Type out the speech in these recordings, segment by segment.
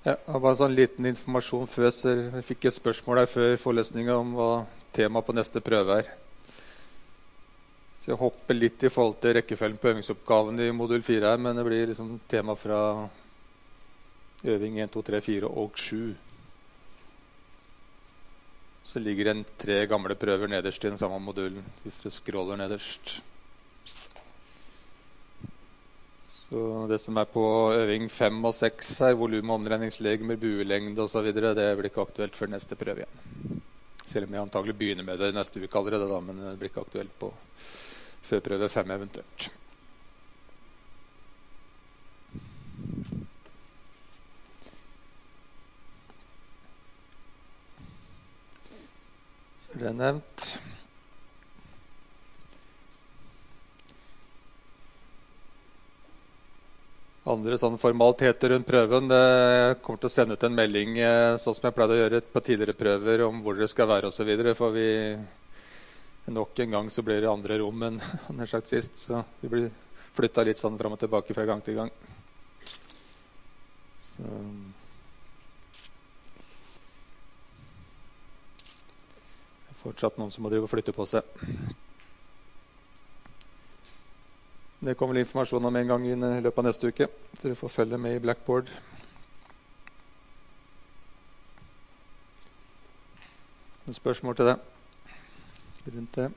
Ja, bare sånn liten informasjon før, så jeg fikk et spørsmål her før forelesningen om hva temaet på neste prøve er. Så jeg hopper litt i forhold til rekkefølgen på øvingsoppgaven i modul 4 her, men det blir liksom tema fra øving 1, 2, 3, 4 og 7. Så ligger det 3 gamle prøver nederst i den samme modulen, hvis dere scroller nederst. Så det som er på øving 5 og 6 her, volum, omdreiningslegemer, buelengde og så videre, det blir ikke aktuelt før neste prøve igjen. Selv om jeg antagelig begynner med det neste uke allerede da, men det blir ikke aktuelt på før prøve 5 eventuelt. Så er det nevnt. Andre sånne formaliteter rundt prøven. Jeg kommer til å sende ut en melding sånn som jeg pleide å gjøre på tidligere prøver om hvor dere skal være og så videre, for vi nok en gang så blir det andre rom enn han har sagt sist, så vi blir flyttet litt sånn frem og tilbake fra gang til gang. Så det er fortsatt noen som må drive og flytte på seg. Det kommer vel informasjon om en gang i løpet av neste uke, så dere får følge med i Blackboard. Noen spørsmål til det? Rundt det.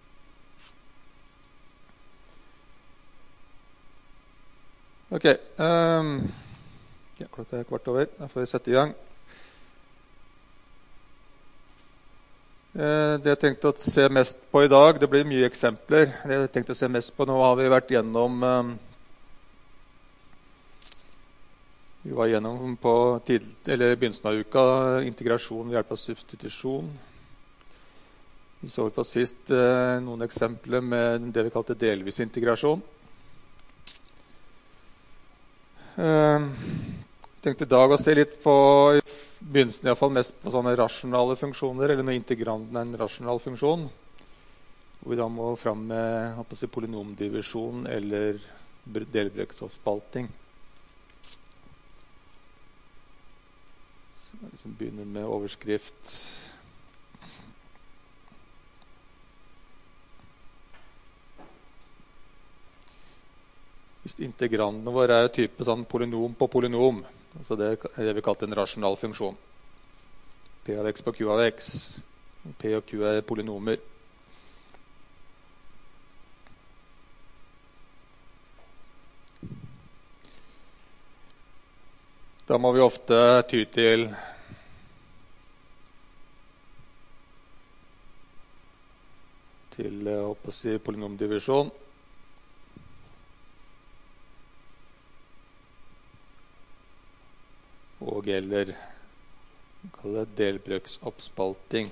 Ok. Ja, klokka er 15:15. Da får vi sette i gang. Det jeg tenkte å se mest på i dag, det blir mye eksempler. Det jeg tenkte å se mest på, nå har vi vært gjennom på begynnelsen av uka integrasjon ved hjelp av substitusjon. Vi så på sist noen eksempler med det vi kalte delvis integrasjon. Jeg tenkte i dag å se litt på begynnelsen i hvert fall mest på sånne rasjonale funksjoner, eller når integranden er en rasjonal funksjon, hvor vi da må fram med polynomdivisjon eller delbrøksoppspalting. Så jeg liksom begynner med overskrift. Hvis integrandene våre er type sånn polynom på polynom, altså det er det vi kaller en rasjonal funksjon. P av x på q av x. P og q er polynomer. Da må vi ofte ty til polynomdivisjon. Og eller delbrøksoppspalting.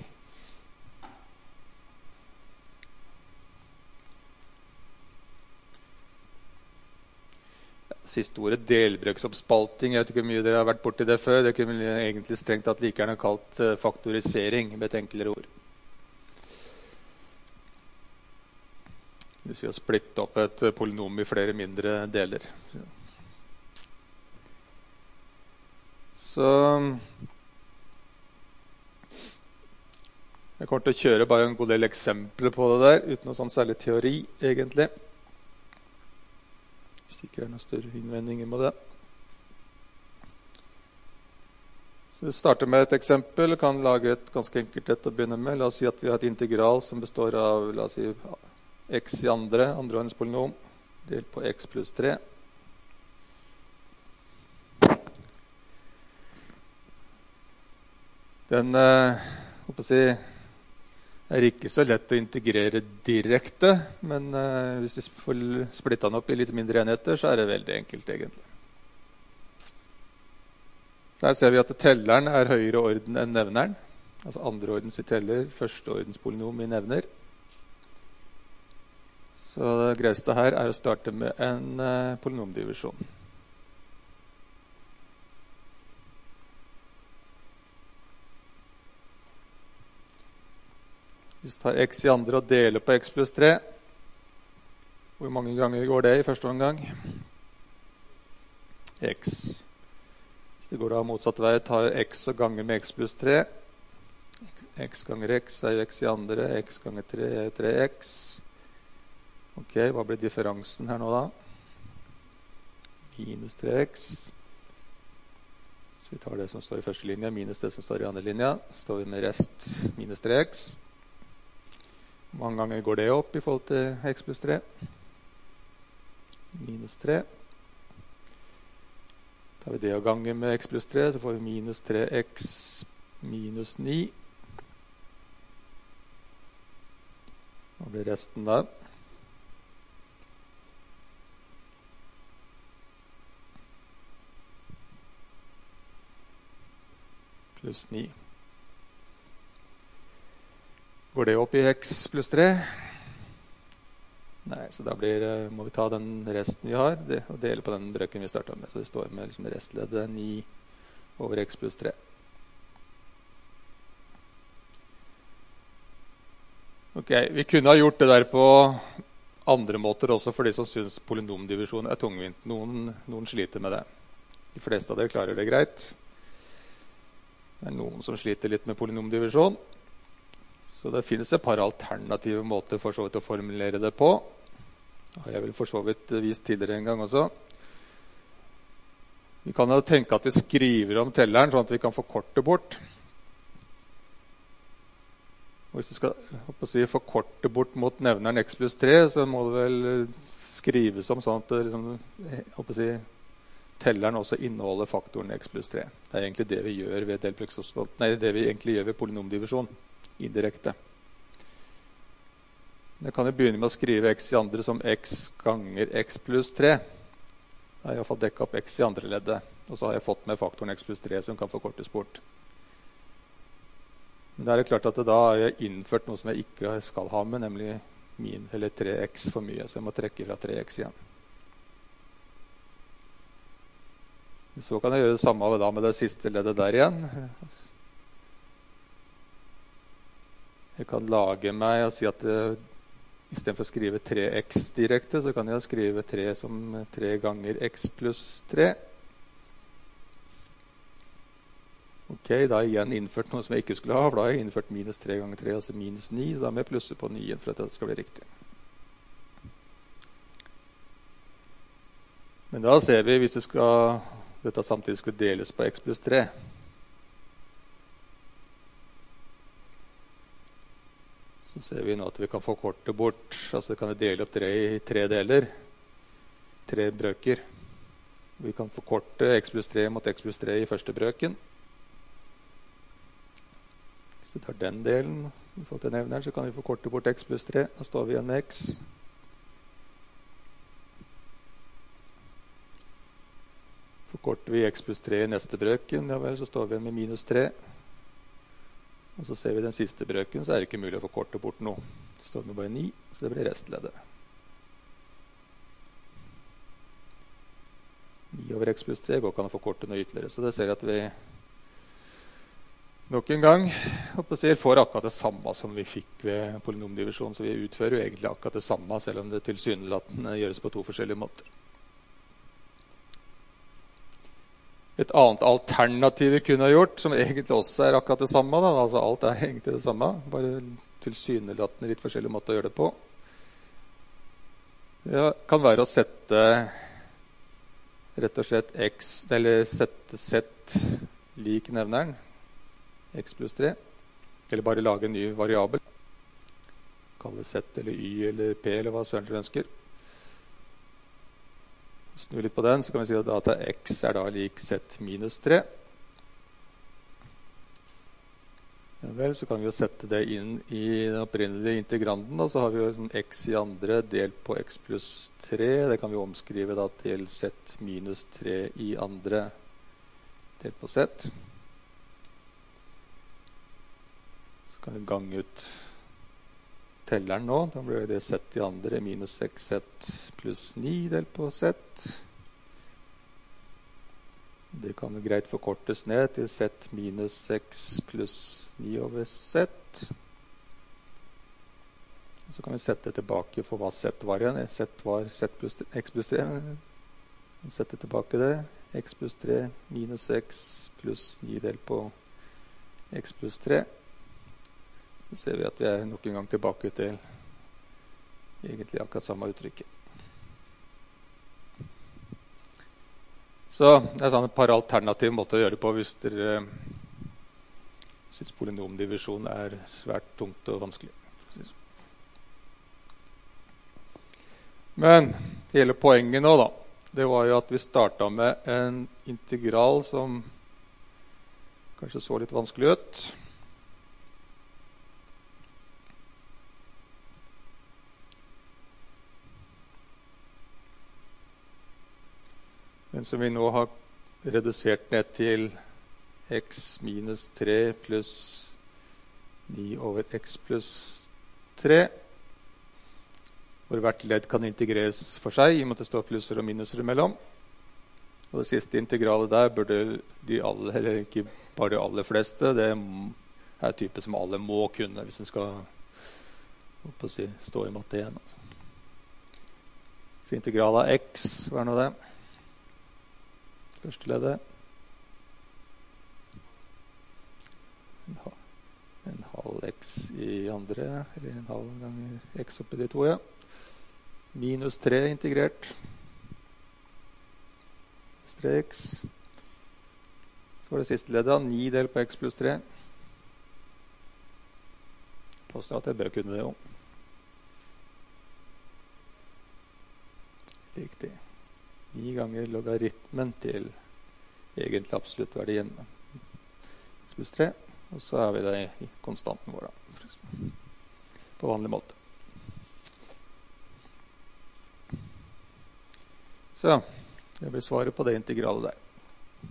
Siste ordet delbrøksoppspalting, jeg vet ikke hvor mye dere har vært borti det før. Det kunne egentlig strengt tatt like gjerne kalt faktorisering med et enklere ord. Hvis vi har splittet opp et polynom i flere mindre deler. Så jeg kommer til å kjøre bare en god del eksempler på det der, uten noe sånn særlig teori, egentlig. Hvis det ikke er noen større innvendinger med det. Så vi starter med et eksempel. Vi kan lage et ganske enkelt et å begynne med. La oss si at vi har et integral som består av, la oss si, x i andreordens polynom, delt på x pluss 3. Den er ikke så lett å integrere direkte, men hvis vi får splittet den opp i litt mindre enheter, så er det veldig enkelt egentlig. Så her ser vi at telleren er høyere orden enn nevneren. Altså andre ordens i teller, første ordens polynom i nevner. Så det greieste her er å starte med en polynomdivisjon. Hvis vi tar x i andre og deler på x pluss 3, hvor mange ganger går det i første omgang? X. Så det går da motsatt vei. Tar x og ganger med x pluss 3. X ganger x er jo x i andre. X ganger 3 er 3x. Ok, hva blir differansen her nå da? Minus 3x. Så vi tar det som står i første linje, minus det som står i andre linje. Så står vi med rest minus 3x. Hvor mange ganger går det opp i forhold til x pluss 3? Minus 3. Tar vi det og ganger med x pluss 3, så får vi minus 3x minus 9. Hva blir resten da? Pluss 9. Går det opp i x pluss 3? Nei, så da må vi ta den resten vi har og dele på den brøken vi startet med. Så det står med liksom restleddet 9 over x pluss 3. Ok, vi kunne ha gjort det der på andre måter også for de som synes polynomdivisjon er tungvint. Noen sliter med det. De fleste av dere klarer det greit. Det er noen som sliter litt med polynomdivisjon. Så det finnes et par alternative måter for så vidt å formulere det på. Jeg vil for så vidt vist tidligere en gang også. Vi kan jo tenke at vi skriver om telleren sånn at vi kan forkorte bort. Og hvis du skal forkorte bort mot nevneren x pluss 3, så må det vel skrives om sånn at det liksom, telleren også inneholder faktoren x pluss 3. Det er egentlig det vi gjør ved det vi egentlig gjør ved polynomdivisjon, indirekte. Jeg kan jo begynne med å skrive x i andre som x ganger x pluss 3. Da har jeg i hvert fall dekket opp x i andre leddet, og så har jeg fått med faktoren x pluss 3 som kan forkortes bort. Men det er klart at da har jeg innført noe som jeg ikke skal ha med, nemlig 3x for mye, så jeg må trekke fra 3x igjen. Så kan jeg gjøre det samme med det siste leddet der igjen. Jeg kan lage meg og si at i stedet for å skrive 3x direkte, så kan jeg skrive 3 som 3 ganger x pluss 3. Ok, da har jeg igjen innført noe som jeg ikke skulle ha, for da har jeg innført minus 3 ganger 3, altså minus 9, så da må jeg plusse på 9 for at det skal bli riktig. Men da ser vi, hvis dette samtidig skulle deles på x pluss 3, så ser vi nå at vi kan forkorte bort, altså vi kan dele opp 3 i 3 deler, 3 brøker. Vi kan forkorte x pluss 3 mot x pluss 3 i første brøken. Hvis vi tar den delen, i forhold til nevneren, så kan vi forkorte bort x pluss 3. Da står vi igjen med x. Forkorter vi x pluss 3 i neste brøken, ja vel, så står vi igjen med minus 3. Og så ser vi den siste brøken, så er det ikke mulig å forkorte bort noe. Det står med bare 9, så det blir restleddet. 9 over x pluss 3 går ikke an å forkorte noe ytterligere. Så det ser jeg at vi nok en gang får akkurat det samme som vi fikk ved polynomdivisjon. Så vi utfører jo egentlig akkurat det samme, selv om det tilsynelatende gjøres på 2 forskjellige måter. Et annet alternativ vi kunne ha gjort, som egentlig også er akkurat det samme, da. Altså alt er egentlig det samme, bare tilsynelatende litt forskjellige måter å gjøre det på. Det kan være å sette rett og slett x, eller sette z lik nevneren, x pluss 3, eller bare lage en ny variabel. Kalle det z eller y eller p, eller hva søren du ønsker. Snu litt på den, så kan vi si at x er da lik z minus 3. Ja vel, så kan vi jo sette det inn i den opprinnelige integranden, da. Så har vi jo x i andre delt på x pluss 3. Det kan vi omskrive da til z minus 3 i andre delt på z. Så kan vi gange ut telleren nå. Da blir det z i andre minus 6z pluss 9 delt på z. Det kan greit forkortes ned til z minus 6 pluss 9 over z. Så kan vi sette tilbake for hva z var igjen. Z var z pluss x pluss 3. Sette tilbake det. X pluss 3 minus x pluss 9 delt på x pluss 3. Så ser vi at vi er nok en gang tilbake til egentlig akkurat samme uttrykket. Så det er sånn et par alternative måter å gjøre det på hvis dere synes polynomdivisjon er svært tungt og vanskelig. Men hele poenget nå da, det var jo at vi startet med en integral som kanskje så litt vanskelig ut. Men som vi nå har redusert ned til x minus 3 pluss 9 over x pluss 3, hvor hvert ledd kan integreres for seg, i og med at det står plusser og minuser imellom. Og det siste integralet der burde de alle, eller ikke bare de aller fleste, det er type som alle må kunne, hvis den skal stå i matte igjen. Så integral av x, hva er nå det? Første leddet. En halv x i andre, eller en halv ganger x oppi de to, ja. Minus 3 integrert. 3x. Så var det siste leddet, 9 delt på x pluss 3. Påstår at jeg bør kunne det jo. Riktig. 9 ganger logaritmen til egentlig absolutt verdien x pluss 3, og så har vi det i konstanten vår da, på vanlig måte. Så det blir svaret på det integralet der.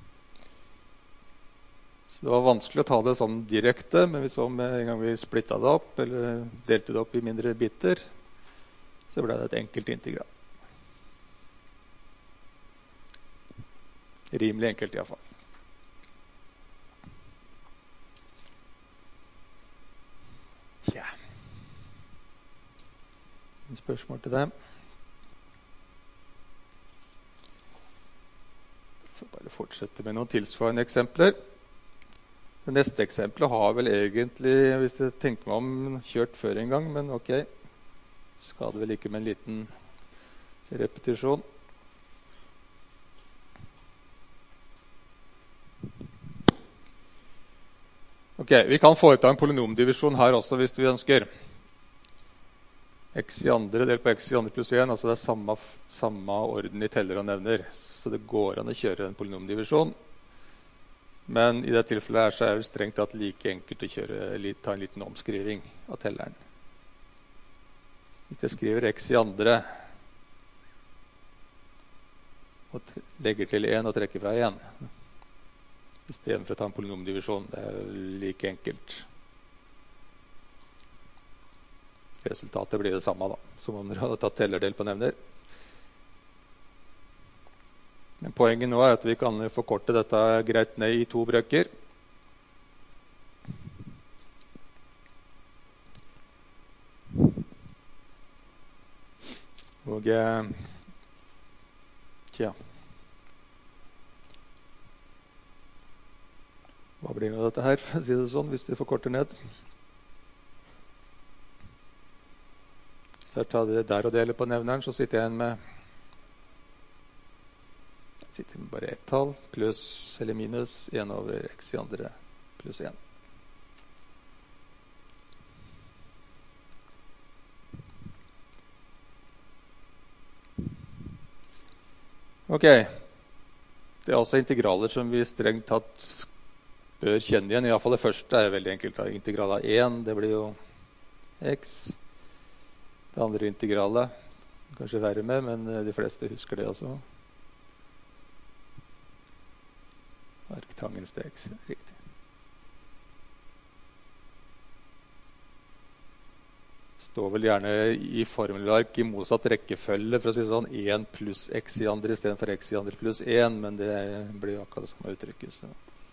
Så det var vanskelig å ta det sånn direkte, men vi så med en gang vi splittet det opp, eller delte det opp i mindre biter, så ble det et enkelt integral. Rimelig enkelt i hvert fall. Tja. En spørsmål til dem. Jeg får bare fortsette med noen tilsvarende eksempler. Det neste eksempelet har vel egentlig, hvis jeg tenker meg om, kjørt før en gang, men ok. Skader vel ikke med en liten repetisjon. Ok, vi kan foreta en polynomdivisjon her også hvis vi ønsker. X i andre delt på x i andre pluss 1, altså det er samme orden i teller og nevner. Så det går an å kjøre en polynomdivisjon. Men i det tilfellet her så er det strengt tatt like enkelt å ta en liten omskriving av telleren. Hvis jeg skriver x i andre og legger til 1 og trekker fra 1, i stedet for å ta en polynomdivisjon, det er like enkelt. Resultatet blir det samme da, som om dere hadde tatt tellerdel på nevner. Men poenget nå er at vi kan forkorte dette greit ned i 2 brøker. Og tja, hva blir det av dette her, for å si det sånn, hvis vi forkorter ned? Så jeg tar det der og deler på nevneren, så sitter jeg med bare ett tall, pluss eller minus 1 over x i andre pluss 1. Ok, det er altså integraler som vi strengt tatt bør kjenne igjen. I hvert fall det første er veldig enkelt. Integral av 1, det blir jo x. Det andre integralet, kanskje verre med, men de fleste husker det også. Arktangens x, riktig. Står vel gjerne i formelark i motsatt rekkefølge, for å si det sånn, 1 pluss x i andre i stedet for x i andre pluss 1, men det blir jo akkurat det samme uttrykket. Så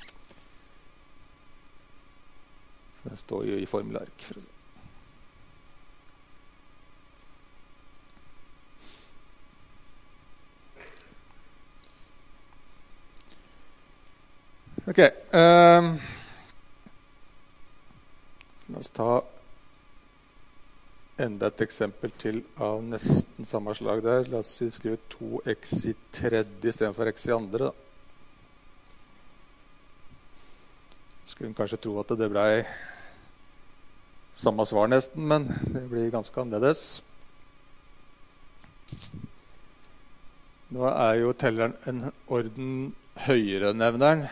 det står jo i formelark, for å si. Ok. La oss ta enda et eksempel til av nesten samme slag der. La oss skrive 2x i tredje i stedet for x i andre. Skulle kanskje tro at det ble samme svar nesten, men det blir ganske annerledes. Nå jo telleren en orden høyere enn nevneren.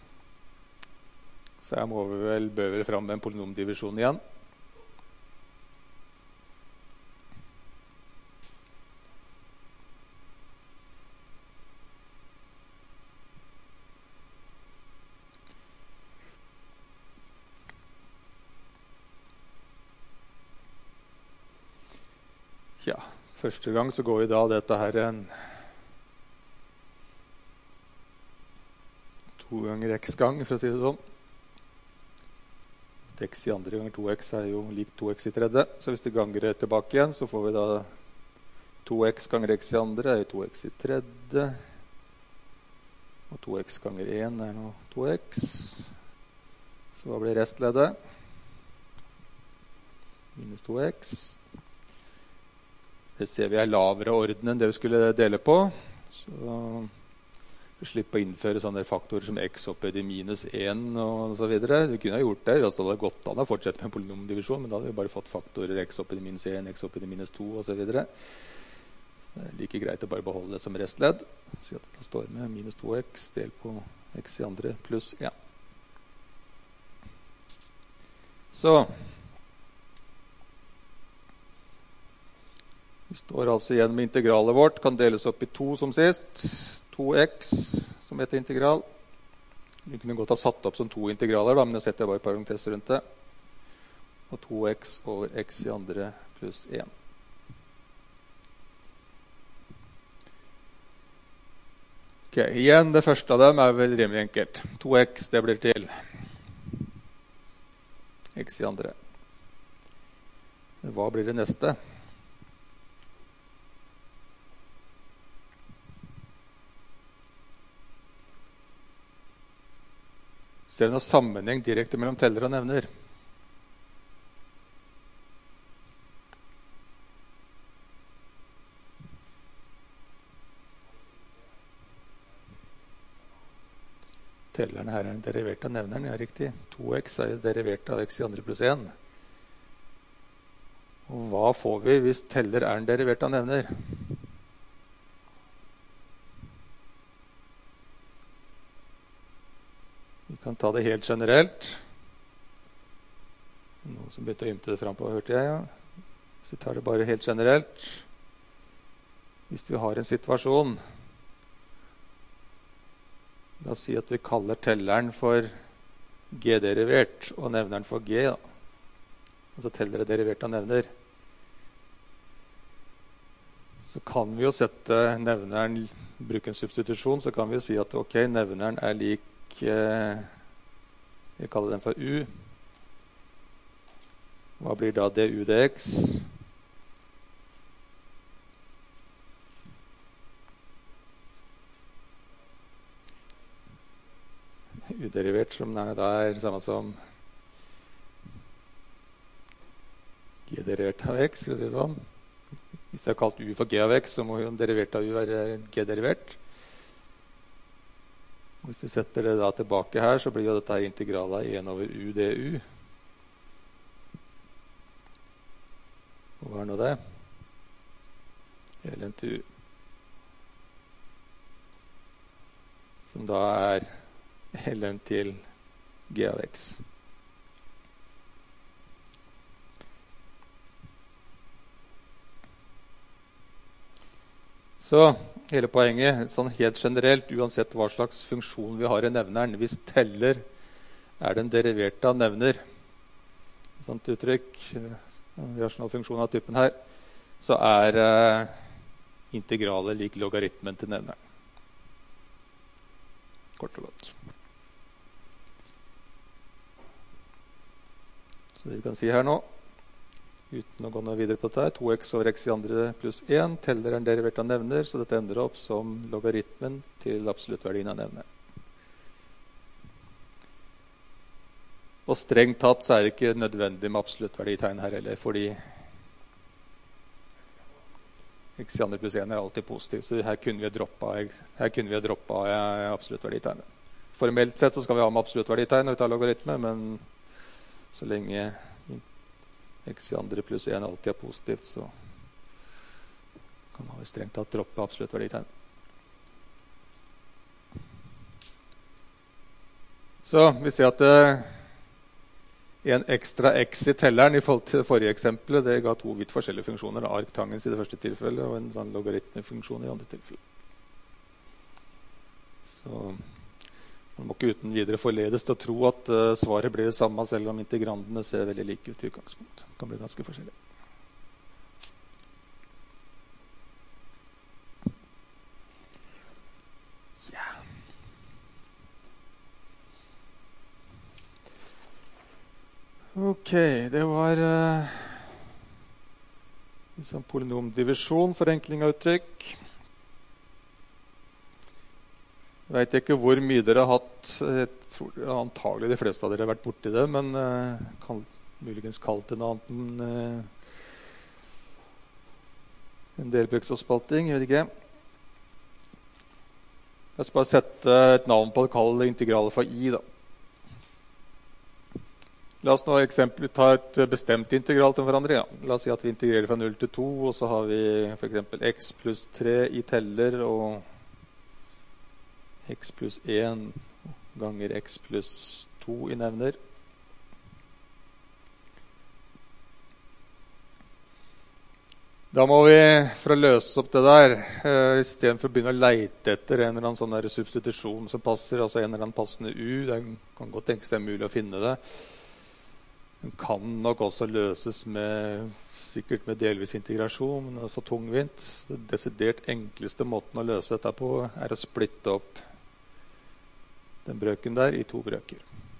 Så jeg bør vel fram med en polynomdivisjon igjen. Ja, første gang så går jo da dette her en 2 ganger x-gang, for å si det sånn. X i andre ganger 2x jo lik 2x i tredje. Så hvis det ganger det tilbake igjen, så får vi da 2x ganger x i andre jo 2x i tredje. Og 2x ganger 1 nå 2x. Så hva blir restleddet? Minus 2x. Det ser vi lavere orden enn det vi skulle dele på. Så vi slipper å innføre sånne faktorer som x opphøyd i minus 1 og så videre. Vi kunne ha gjort det, altså det hadde gått an å fortsette med en polynomdivisjon, men da hadde vi bare fått faktorer x opphøyd i minus 1, x opphøyd i minus 2 og så videre. Så det like greit å bare beholde det som restledd. Så det står med minus 2x delt på x i andre pluss 1. Så vi står altså igjen med integralet vårt, kan deles opp i 2 som sist. 2x som heter integral. Vi kunne godt ha satt opp som 2 integraler, da, men jeg setter bare parentes rundt det. Og 2x over x i andre pluss 1. Ok, igjen, det første av dem vel rimelig enkelt. 2x, det blir til x i andre. Hva blir det neste? Ser du noen sammenheng direkte mellom teller og nevner? Telleren her en derivert av nevneren, ja riktig. 2x jo derivert av x i andre pluss 1. Og hva får vi hvis teller en derivert av nevner? Vi kan ta det helt generelt. Noen som begynte å ymte det frem på, hørte jeg. Ja. Hvis vi tar det bare helt generelt. Hvis vi har en situasjon, la oss si at vi kaller telleren for g-derivert, og nevneren for g. Da. Altså teller derivert av nevner. Så kan vi jo sette nevneren, bruke en substitusjon, så kan vi jo si at ok, nevneren lik jeg kaller den for u. Hva blir da du dx? U-derivert som da samme som g-derivert av x, skal vi si sånn. Hvis jeg har kalt u for g av x, så må jo en derivert av u være g-derivert. Hvis vi setter det da tilbake her, så blir jo dette integralet av 1 over u du. Og hva nå det? Ln til u. Som da ln til g av x. Så hele poenget, sånn helt generelt, uansett hva slags funksjon vi har i nevneren, hvis teller den deriverte av nevner, sånt uttrykk, en rasjonal funksjon av typen her, så integralet lik logaritmen til nevneren. Kort og godt. Så det vi kan si her nå, uten å gå noe videre på dette, 2x over x i andre pluss 1, teller derivert av nevner, så dette ender opp som logaritmen til absoluttverdien av nevner. Og strengt tatt så er det ikke nødvendig med absolutt verditegn her heller, fordi x i andre pluss 1 er alltid positiv, så her kunne vi droppa absolutt verditegnet. Formelt sett så skal vi ha med absolutt verditegn når vi tar logaritme, men så lenge x i andre pluss 1 alltid er positivt, så kan vi strengt tatt droppe absolutt verditegn. Så vi ser at en ekstra x i telleren i forhold til det forrige eksempelet, det ga to vidt forskjellige funksjoner. Arctangens i det første tilfellet, og en sånn logaritmefunksjon i andre tilfellet. Så man må ikke uten videre forledes til å tro at svaret blir det samme, selv om integrandene ser veldig like ut i utgangspunkt. Det kan bli ganske forskjellig. Ok, det var liksom polynomdivisjon, forenkling av uttrykk. Jeg vet ikke hvor mye dere har hatt. Jeg tror antagelig de fleste av dere har vært borti det, men kan muligens kalt det noe annet enn en delbruksspalting, jeg vet ikke. Jeg skal bare sette et navn på det, kalle det integralet for I da. La oss nå ta et bestemt integral til hverandre. Ja. La oss si at vi integrerer fra 0 til 2, og så har vi for eksempel x pluss 3 i teller, og x pluss 1 ganger x pluss 2 i nevner. Da må vi, for å løse opp det der, i stedet for å begynne å leite etter en eller annen sånn der substitusjon som passer, altså en eller annen passende u, det kan godt tenkes det er mulig å finne det. Den kan nok også løses sikkert med delvis integrasjon, men også tungvint. Den desidert enkleste måten å løse dette på er å splitte opp den brøken der i to brøker.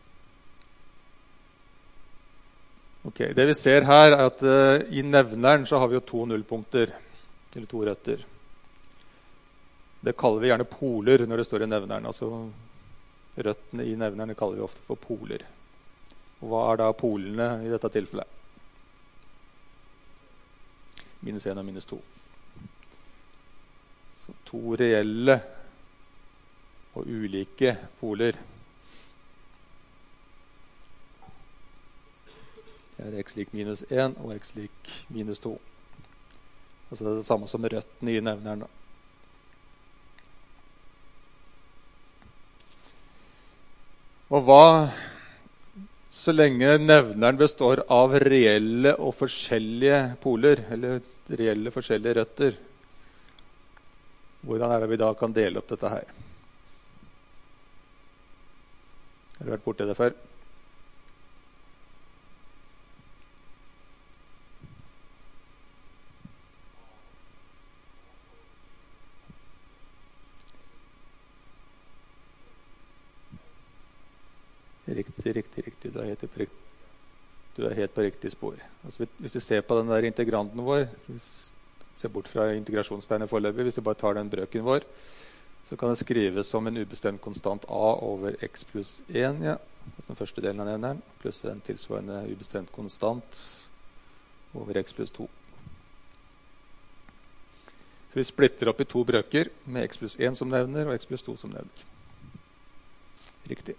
Ok, det vi ser her er at i nevneren så har vi jo to nullpunkter, eller to røtter. Det kaller vi gjerne poler når det står i nevneren. Altså røttene i nevneren kaller vi ofte for poler. Og hva er da polene i dette tilfellet? Minus 1 og minus 2. Så to reelle og ulike poler. Det er x lik minus 1 og x lik minus 2. Altså det er det samme som røttene i nevneren. Og hva... Så lenge nevneren består av reelle og forskjellige poler, eller reelle forskjellige røtter, hvordan er det vi da kan dele opp dette her? Har du vært borti det før? Riktig. Du er helt på riktig spor. Altså, hvis vi ser på den der integranten vår, ser bort fra integrasjonstegnet foreløpig, hvis vi bare tar den brøken vår, så kan det skrives som en ubestemt konstant a over x pluss 1, ja. Altså den første delen av nevneren, pluss en tilsvarende ubestemt konstant over x pluss 2. Så vi splitter opp i to brøker med x pluss 1 som nevner og x pluss 2 som nevner. Riktig.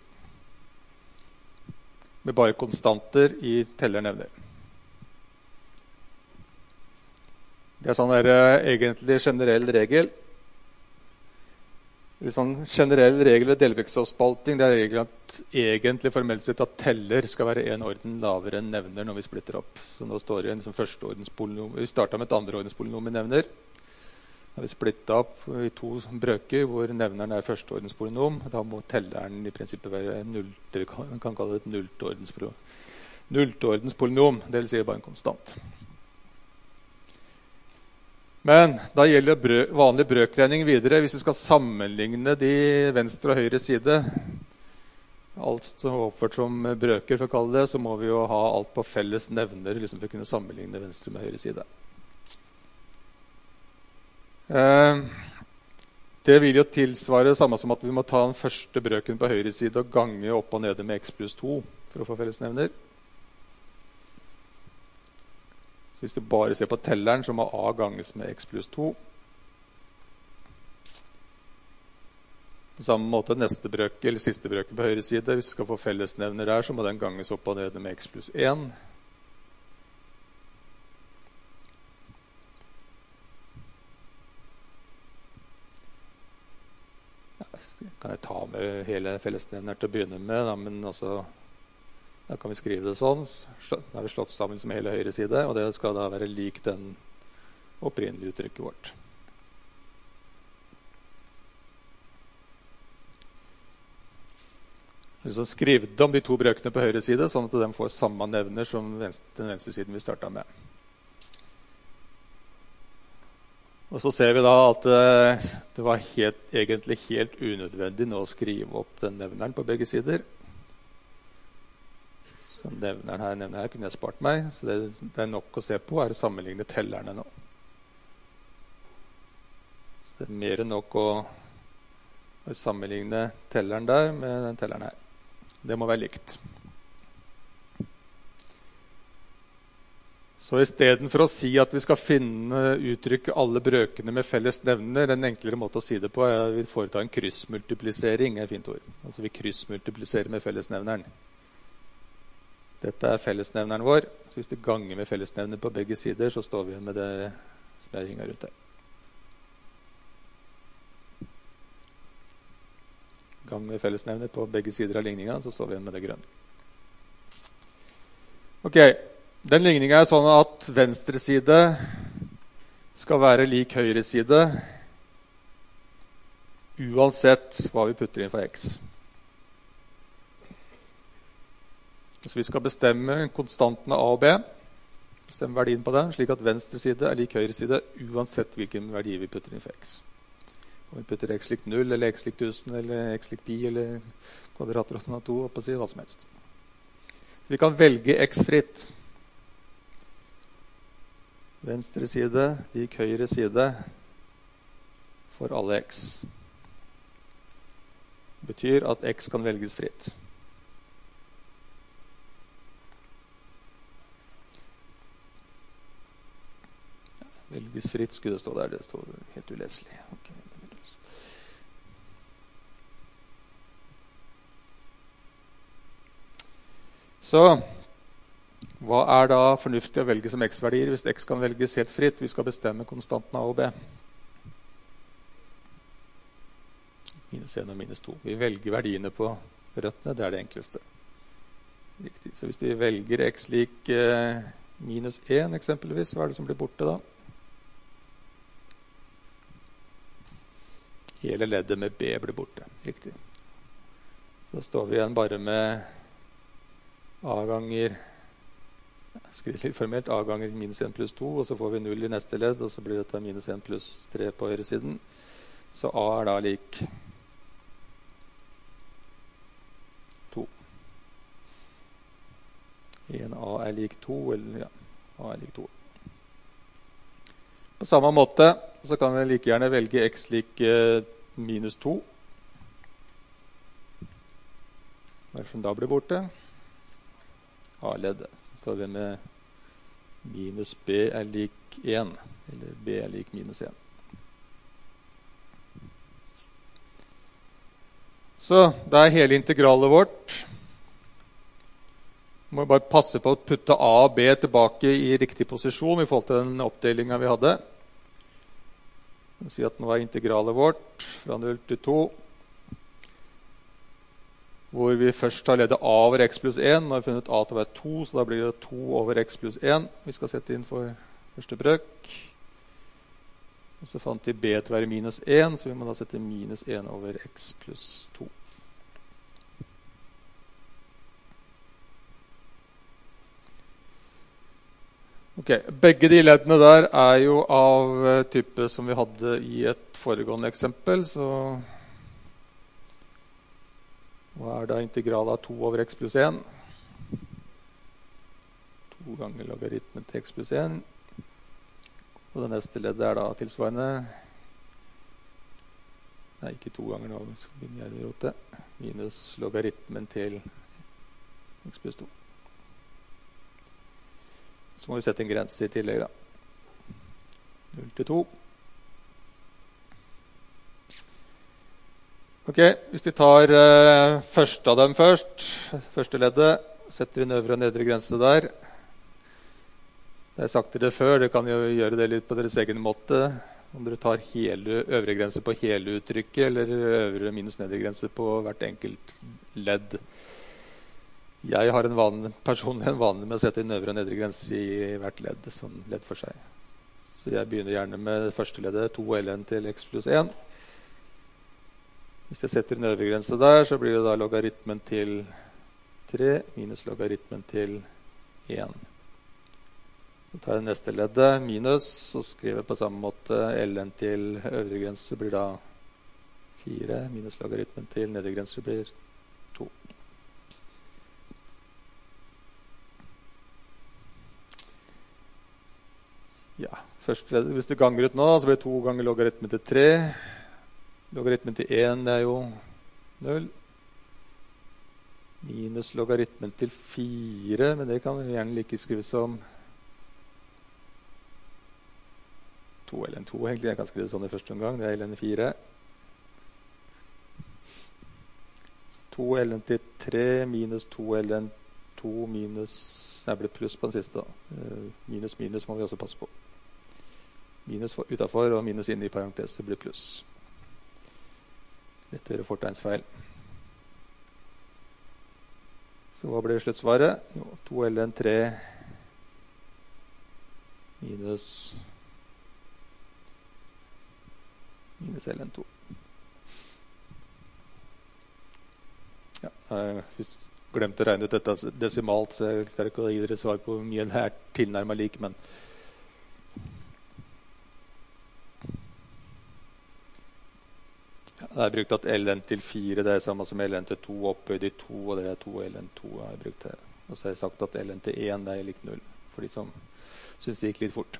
Med bare konstanter i tellernevner. Det er sånn egentlig generell regel. Sånn generell regel ved delvekstoppspalting, det er egentlig formelt sett at teller skal være en orden lavere enn nevner når vi splitter opp. Så nå står det en førsteordenspolynom. Vi startet med et andreordenspolynom i nevner. Da har vi splittet opp i to brøker hvor nevneren er førsteordenspolynom. Da må telleren i prinsippet være vi kan kalle det et nulltordenspolynom. Det vil si bare en konstant. Men da gjelder vanlig brøkregning videre. Hvis vi skal sammenligne de venstre og høyre side, alt som er oppført som brøker for å kalle det, så må vi jo ha alt på felles nevner liksom for å kunne sammenligne venstre med høyre side. Det vil jo tilsvare det samme som at vi må ta den første brøken på høyre side og gange opp og nede med x pluss 2 for å få fellesnevner. Så hvis du bare ser på telleren, så må a ganges med x pluss 2. På samme måte neste brøke, eller siste brøke på høyre side. Hvis du skal få fellesnevner der, så må den ganges opp og ned med x pluss 1. Kan jeg ta med hele fellesnevner til å begynne med, da, men altså, da kan vi skrive det sånn. Da er det slått sammen som hele høyre side, og det skal da være lik den opprinnelige uttrykket vårt. Så skriv om de to brøkene på høyre side, sånn at de får samme nevner som den venstre siden vi startet med. Og så ser vi da at det var egentlig helt unødvendig nå å skrive opp den nevneren på begge sider. Så nevneren her kunne jeg spart meg, så det er nok å se på er å sammenligne tellerne nå. Så det er mer enn nok å sammenligne telleren der med den telleren her. Det må være likt. Så i stedet for å si at vi skal uttrykke alle brøkene med felles nevner, en enklere måte å si det på er at vi foretar en kryssmultiplisering, er et fint ord. Altså vi kryssmultipliserer med fellesnevneren. Dette er fellesnevneren vår, så hvis det ganger med fellesnevner på begge sider, så står vi igjen med det som jeg ringer rundt her. Gang med fellesnevner på begge sider av ligningen, så står vi igjen med det grønne. Ok. Den ligningen er sånn at venstre side skal være lik høyre side uansett hva vi putter inn for x. Så vi skal bestemme konstantene a og b, bestemme verdien på den, slik at venstre side er lik høyre side uansett hvilken verdi vi putter inn for x. Om vi putter x lik 0, eller x lik 1000, eller x lik pi, eller kvadratroten av 2, og på å si hva som helst. Så vi kan velge x fritt. Venstre side lik høyre side for alle x. Det betyr at x kan velges fritt. Velges fritt skulle det stå der. Det står helt uleselig. Okay. Så hva er da fornuftig å velge som x-verdier hvis x kan velges helt fritt? Vi skal bestemme konstanten a og b. Minus 1 og minus 2. Vi velger verdiene på røttene, det er det enkleste. Riktig. Så hvis vi velger x lik minus 1 eksempelvis, hva er det som blir borte da? Hele leddet med b blir borte. Riktig. Så da står vi igjen bare med a ganger, skriv litt formelt, a ganger minus 1 pluss 2, og så får vi 0 i neste ledd, og så blir dette minus 1 pluss 3 på høyre siden. Så a er da lik 2. 1a er lik 2, eller ja, a er lik 2. På samme måte så kan vi like gjerne velge x lik minus 2. Hva er det som da blir borte? A-leddet. Så står vi med minus b er lik 1, eller b er lik minus 1. Så det er hele integralet vårt. Vi må bare passe på å putte a og b tilbake i riktig posisjon i forhold til den oppdelingen vi hadde. Vi kan si at nå er integralet vårt fra 0 til 2, hvor vi først har ledet a over x pluss 1. Nå har vi funnet a til å være 2, så da blir det 2 over x pluss 1. Vi skal sette inn for første brøk. Og så fant vi b til å være minus 1, så vi må da sette minus 1 over x pluss 2. Ok, begge de leddene der er jo av type som vi hadde i et foregående eksempel, så hva er da integral av 2 over x pluss 1? 2 ganger logaritmen til x pluss 1. Og det neste leddet er da tilsvarende. Nei, ikke 2 ganger nå, så begynner jeg å rote. Minus logaritmen til x pluss 2. Så må vi sette en grense i tillegg da. 0 til 2. Ok, hvis vi tar første av dem først, første leddet, setter inn øvre og nedre grense der. Det har jeg sagt til dere før, dere kan jo gjøre det litt på deres egen måte. Om dere tar hele øvre grense på hele uttrykket, eller øvre minus nedre grense på hvert enkelt ledd. Jeg har personlig en vane med å sette inn øvre og nedre grense i hvert ledd, sånn ledd for seg. Så jeg begynner gjerne med første leddet, 2ln til x pluss 1. Hvis jeg setter en øvre grense der, så blir det da logaritmen til 3 minus logaritmen til 1. Så tar jeg neste leddet, minus, så skriver jeg på samme måte ln til øvre grense blir da 4, minus logaritmen til nedre grense blir 2. Ja, første leddet, hvis det ganger ut nå, så blir det 2 ganger logaritmen til 3. Logaritmen til 1 er jo 0. Minus logaritmen til 4, men det kan vi gjerne like skrive som 2ln 2 egentlig. Jeg kan skrive det sånn i første omgang. Det er ln 4. 2ln til 3 minus 2ln 2 minus... Det blir pluss på den siste da. Minus minus må vi også passe på. Minus utenfor og minus inne i parentes, det blir pluss. Dette er fortegnsfeil. Så hva blir sluttsvaret? Jo, 2ln 3 minus ln 2. Ja, jeg glemte å regne ut dette desimalt, så jeg klarer ikke å gi dere svar på hvor mye det er tilnærmet lik, men jeg har brukt at ln til 4 det er samme som ln til 2 opphøyd i 2, og det er 2ln 2 jeg har brukt her. Og så har jeg sagt at ln til 1 det er lik 0, for de som synes det gikk litt fort.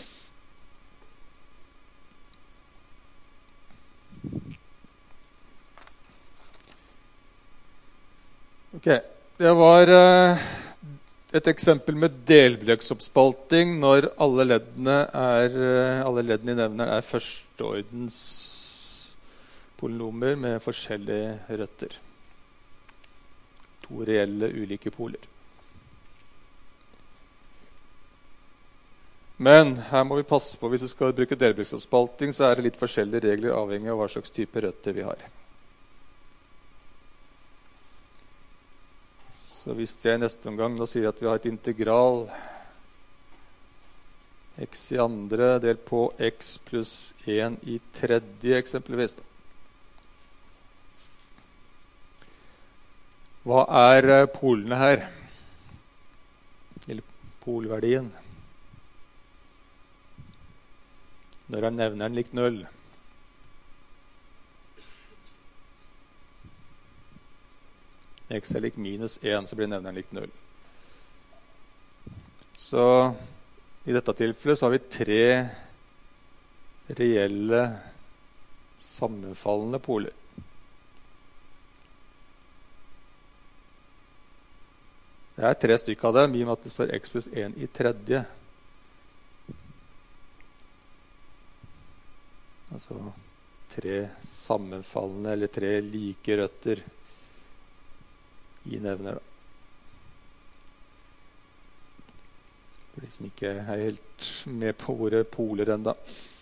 Ok, det var et eksempel med delbrøksoppspalting når alle leddene i nevneren er førsteordens polynomer med forskjellige røtter. 2 reelle ulike poler. Men her må vi passe på, hvis vi skal bruke delbrøksoppspalting, så er det litt forskjellige regler avhengig av hva slags type røtter vi har. Så hvis jeg i neste omgang da sier at vi har et integral x i andre delt på x pluss 1 i tredje eksempelvis da. Hva er polene her? Eller polverdien? Når er nevneren lik 0? X er lik minus 1, så blir nevneren lik 0. Så i dette tilfellet så har vi 3 reelle sammenfallende poler. Det er 3 stykker av dem, i og med at det står x pluss 1 i tredje. Altså 3 sammenfallende, eller 3 like røtter i nevner da. For de som ikke er helt med på ordet poler enda.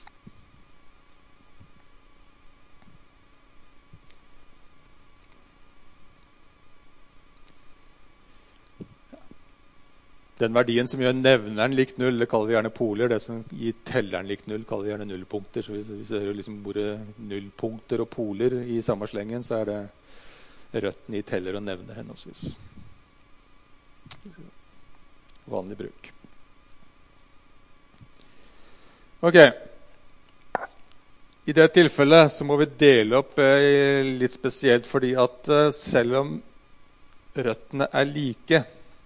Den verdien som gjør nevneren lik 0, det kaller vi gjerne poler. Det som gir telleren lik 0, kaller vi gjerne nullpunkter. Så hvis vi hører liksom ordet nullpunkter og poler i samme slengen, så er det røtten i teller og nevner henholdsvis. Vanlig bruk. Ok. I det tilfellet så må vi dele opp litt spesielt, fordi at selv om røttene er like,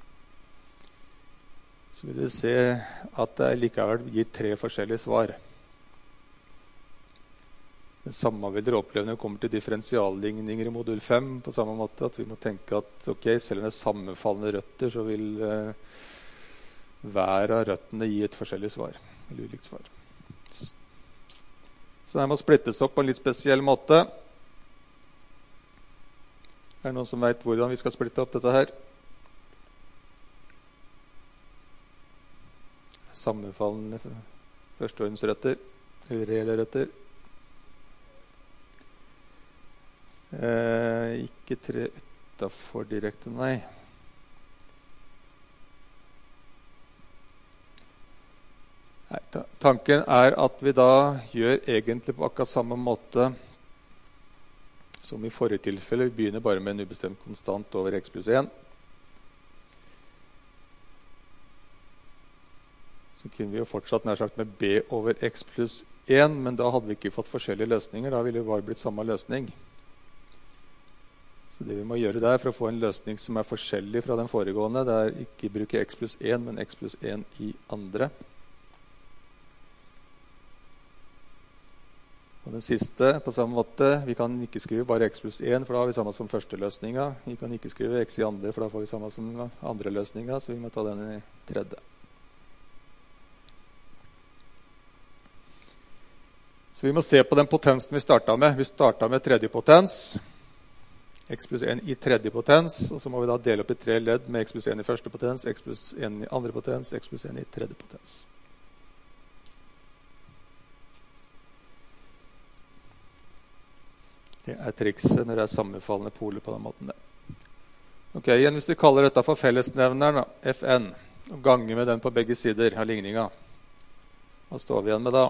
så vil du se at det likevel gir 3 forskjellige svar. Det samme vil dere oppleve når vi kommer til differensialligninger i modul 5, på samme måte at vi må tenke at ok, selv om det er sammenfallende røtter, så vil hver av røttene gi et forskjellig svar, eller ulikt svar. Så det må splittes opp på en litt spesiell måte. Er det noen som vet hvordan vi skal splitte opp dette her? Sammenfallende førsteordensrøtter, eller reelle røtter. Ikke tre utenfor direkte, nei. Tanken er at vi da gjør egentlig på akkurat samme måte som i forrige tilfelle. Vi begynner bare med en ubestemt konstant over x pluss 1. Så kunne vi jo fortsatt nær sagt med b over x pluss 1, men da hadde vi ikke fått forskjellige løsninger. Da ville det bare blitt samme løsning. Så det vi må gjøre der for å få en løsning som er forskjellig fra den foregående, det er ikke bruke x pluss 1, men x pluss 1 i andre. Og den siste, på samme måte, vi kan ikke skrive bare x pluss 1, for da har vi samme som første løsninga. Vi kan ikke skrive x i andre, for da får vi samme som andre løsninga, så vi må ta den i tredje. Så vi må se på den potensen vi startet med. Vi startet med tredje potens, x pluss 1 i tredje potens, og så må vi da dele opp i tre ledd med x pluss 1 i første potens, x pluss 1 i andre potens, x pluss 1 i tredje potens. Det er trikset når det er sammenfallende poler på den måten. Ok, igjen hvis vi kaller dette for fellesnevneren, fn, og ganger med den på begge sider av ligninga. Hva står vi igjen med da?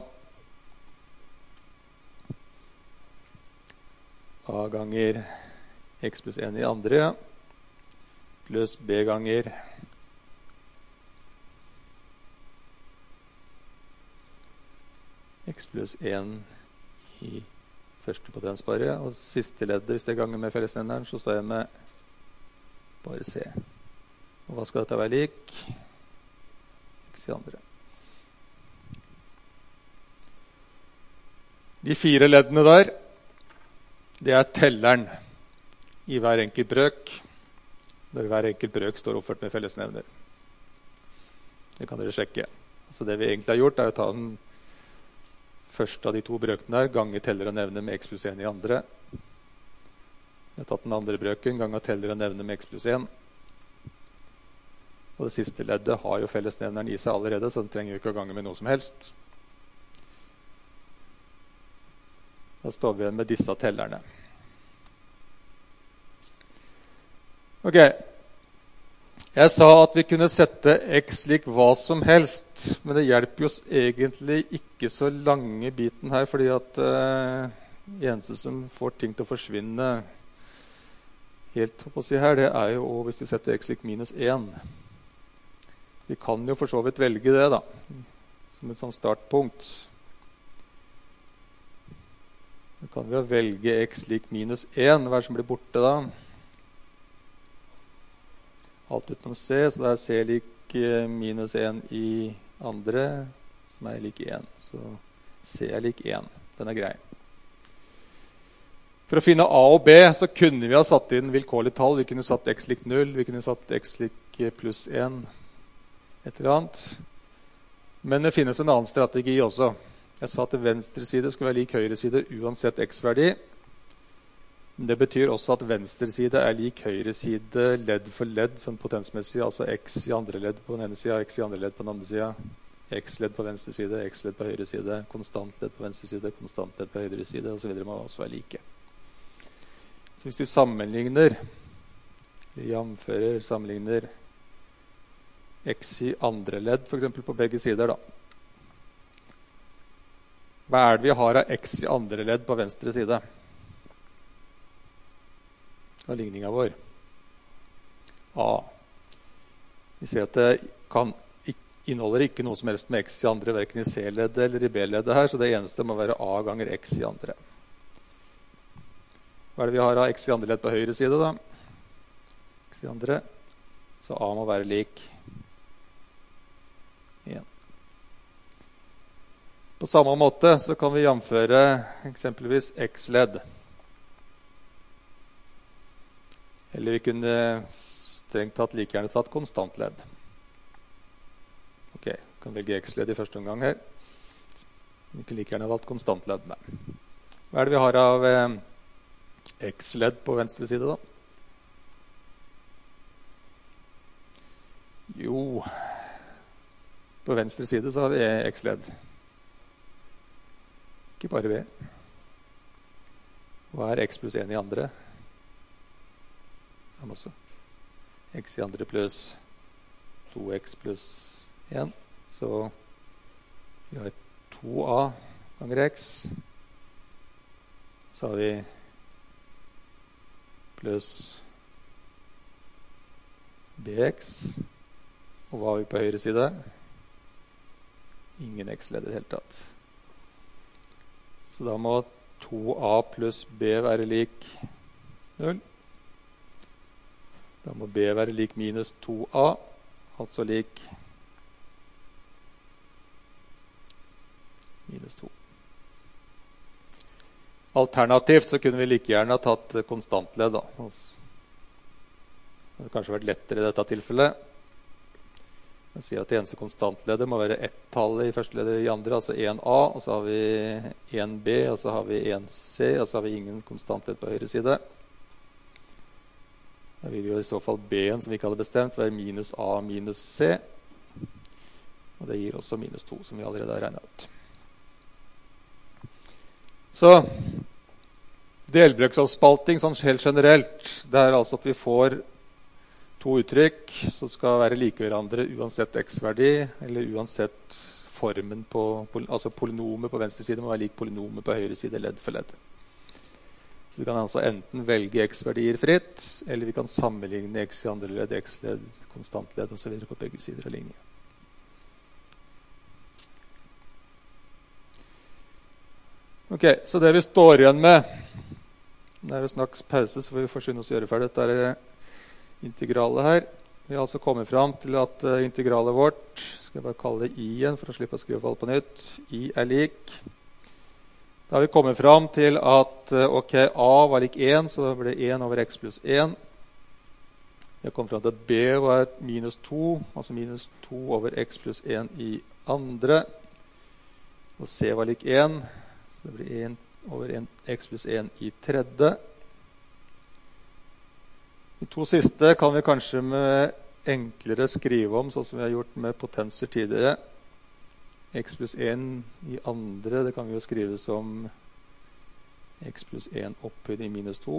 A ganger x pluss 1 i andre, pluss b ganger x pluss 1 i første potens bare, og siste leddet, hvis det er ganger med fellesnevneren, så står jeg med bare c. Og hva skal dette være lik? X i andre. De fire leddene der, det er telleren i hver enkelt brøk, når hver enkelt brøk står oppført med fellesnevner. Det kan dere sjekke. Så det vi egentlig har gjort, er å ta den første av de to brøkene der, gange teller og nevne med x pluss 1 i andre. Vi har tatt den andre brøken, gange teller og nevne med x pluss 1. Og det siste leddet har jo fellesnevneren i seg allerede, så den trenger vi ikke å gange med noe som helst. Da står vi igjen med disse tellerne. Ok, jeg sa at vi kunne sette x lik hva som helst, men det hjelper oss egentlig ikke så lange biten her, fordi at eneste som får ting til å forsvinne helt på å si her, det er jo hvis vi setter x lik minus 1. Vi kan jo for så vidt velge det da, som et sånn startpunkt. Da kan vi jo velge x lik minus 1, hva er det som blir borte da? Alt utenom c, så det er c lik minus 1 i andre, som er lik 1. Så c er lik 1. Den er grei. For å finne a og b, så kunne vi ha satt inn vilkårlige tall. Vi kunne satt x lik 0, vi kunne satt x lik pluss 1, et eller annet. Men det finnes en annen strategi også. Jeg sa at venstre side skulle være lik høyre side uansett x-verdi. Det betyr også at venstre side er lik høyre side ledd for ledd, sånn potensmessig, altså x i andre ledd på den ene siden, x i andre ledd på den andre siden, x-ledd på venstre side, x-ledd på høyre side, konstant ledd på venstre side, konstant ledd på høyre side, og så videre må også være like. Så hvis vi sammenligner, sammenligner x i andre ledd, for eksempel på begge sider da. Hva er det vi har av x i andre ledd på venstre side? Av ligninga vår. A. Vi ser at det inneholder ikke noe som helst med x i andre, hverken i C-leddet eller i B-leddet her, så det eneste må være A ganger x i andre. Hva er det vi har av x i andre ledd på høyre side da? X i andre. Så A må være lik 1. På samme måte så kan vi jamføre eksempelvis x-ledd. Eller vi kunne strengt tatt like gjerne tatt konstantledd. Ok, vi kan velge x-ledd i første omgang her. Vi kunne like gjerne valgt konstantledd. Hva er det vi har av x-ledd på venstre side da? Jo, på venstre side så har vi x-ledd. Ikke bare v. Hva er x pluss 1 i andre? Samme også. X i andre pluss 2x pluss 1. Så vi har 2a ganger x. Så har vi pluss bx. Og hva har vi på høyre side? Ingen x-ledd i det hele tatt. Så da må 2a pluss b være lik 0. Da må b være lik minus 2a, altså lik minus 2. Alternativt så kunne vi like gjerne ha tatt konstantledd. Det hadde kanskje vært lettere i dette tilfellet. Jeg sier at det eneste konstantleddet må være ett tall i første leddet i andre, altså 1a, og så har vi 1b, og så har vi 1c, og så har vi ingen konstantledd på høyre side. Da vil jo i så fall b-en, som vi ikke hadde bestemt, være minus a minus c. Og det gir også minus 2, som vi allerede har regnet ut. Så delbrøksoppspalting sånn helt generelt, det er altså at vi får to uttrykk som skal være like hverandre uansett x-verdi, eller uansett formen på, altså polynomet på venstre side må være lik polynomet på høyre side, ledd for ledd. Så vi kan altså enten velge x-verdier fritt, eller vi kan sammenligne x i andre ledd, x-ledd, konstantledd og så videre på begge sider av linjen. Ok, så det vi står igjen med, det er jo snakks pause, så får vi forsyne oss å gjøre ferdig. Dette er integralet her. Vi har altså kommet fram til at integralet vårt, skal jeg bare kalle det i igjen, for å slippe å skrive alt på nytt, i er lik. Da har vi kommet fram til at ok, a var lik 1, så da ble det 1 over x pluss 1. Vi har kommet fram til at b var minus 2, altså minus 2 over x pluss 1 i andre. Og c var lik 1, så det blir 1 over x pluss 1 i tredje. De to siste kan vi kanskje med enklere skrive om, sånn som vi har gjort med potenser tidligere. X pluss 1 i andre, det kan vi jo skrive som x pluss 1 opphøyd i minus 2.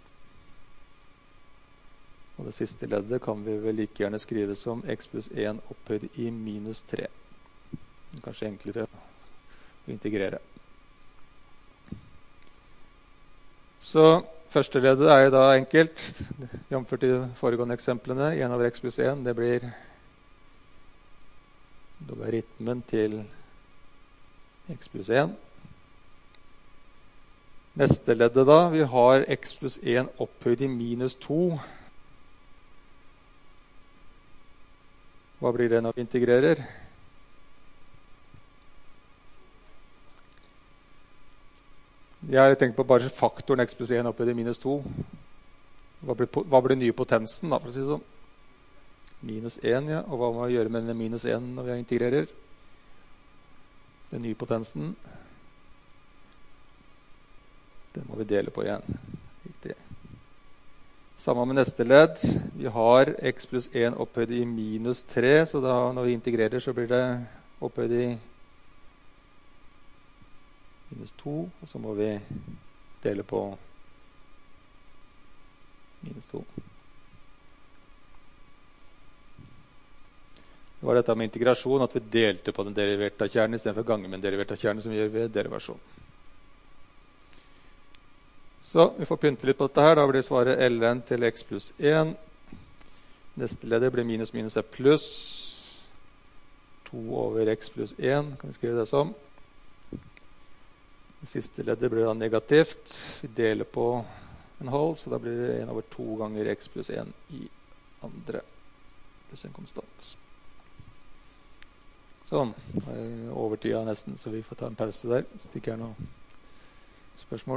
Og det siste leddet kan vi vel like gjerne skrive som x pluss 1 opphøyd i minus 3. Det er kanskje enklere å integrere. Så første leddet er jo da enkelt, jamført de foregående eksemplene. 1 over x pluss 1, det blir logaritmen til x pluss 1. Neste leddet da, vi har x pluss 1 opphøyd i minus 2. Hva blir det når vi integrerer? Jeg har tenkt på bare faktoren x pluss 1 opphøyd i minus 2. Hva blir nye potensen da, for å si det sånn? Minus 1, ja. Og hva må vi gjøre med denne minus 1 når vi integrerer? Den nye potensen. Den må vi dele på igjen. Riktig. Sammen med neste ledd. Vi har x pluss 1 opphøyd i minus 3, så da når vi integrerer så blir det opphøyd i minus 2, og så må vi dele på minus 2. Det var dette med integrasjon, at vi delte på den deriverte av kjernen i stedet for gange med den deriverte av kjernen som vi gjør ved derivasjon. Så vi får pynte litt på dette her. Da blir svaret ln til x pluss 1. Neste leddet blir minus minus er pluss 2 over x pluss 1. Kan vi skrive det som? Det siste leddet blir da negativt. Vi deler på en halv, så da blir det 1 over 2 ganger x pluss 1 i andre, pluss en konstant. Så Sånn. Det er over tida nesten, så vi får ta en pause der, hvis det ikke er noe spørsmål.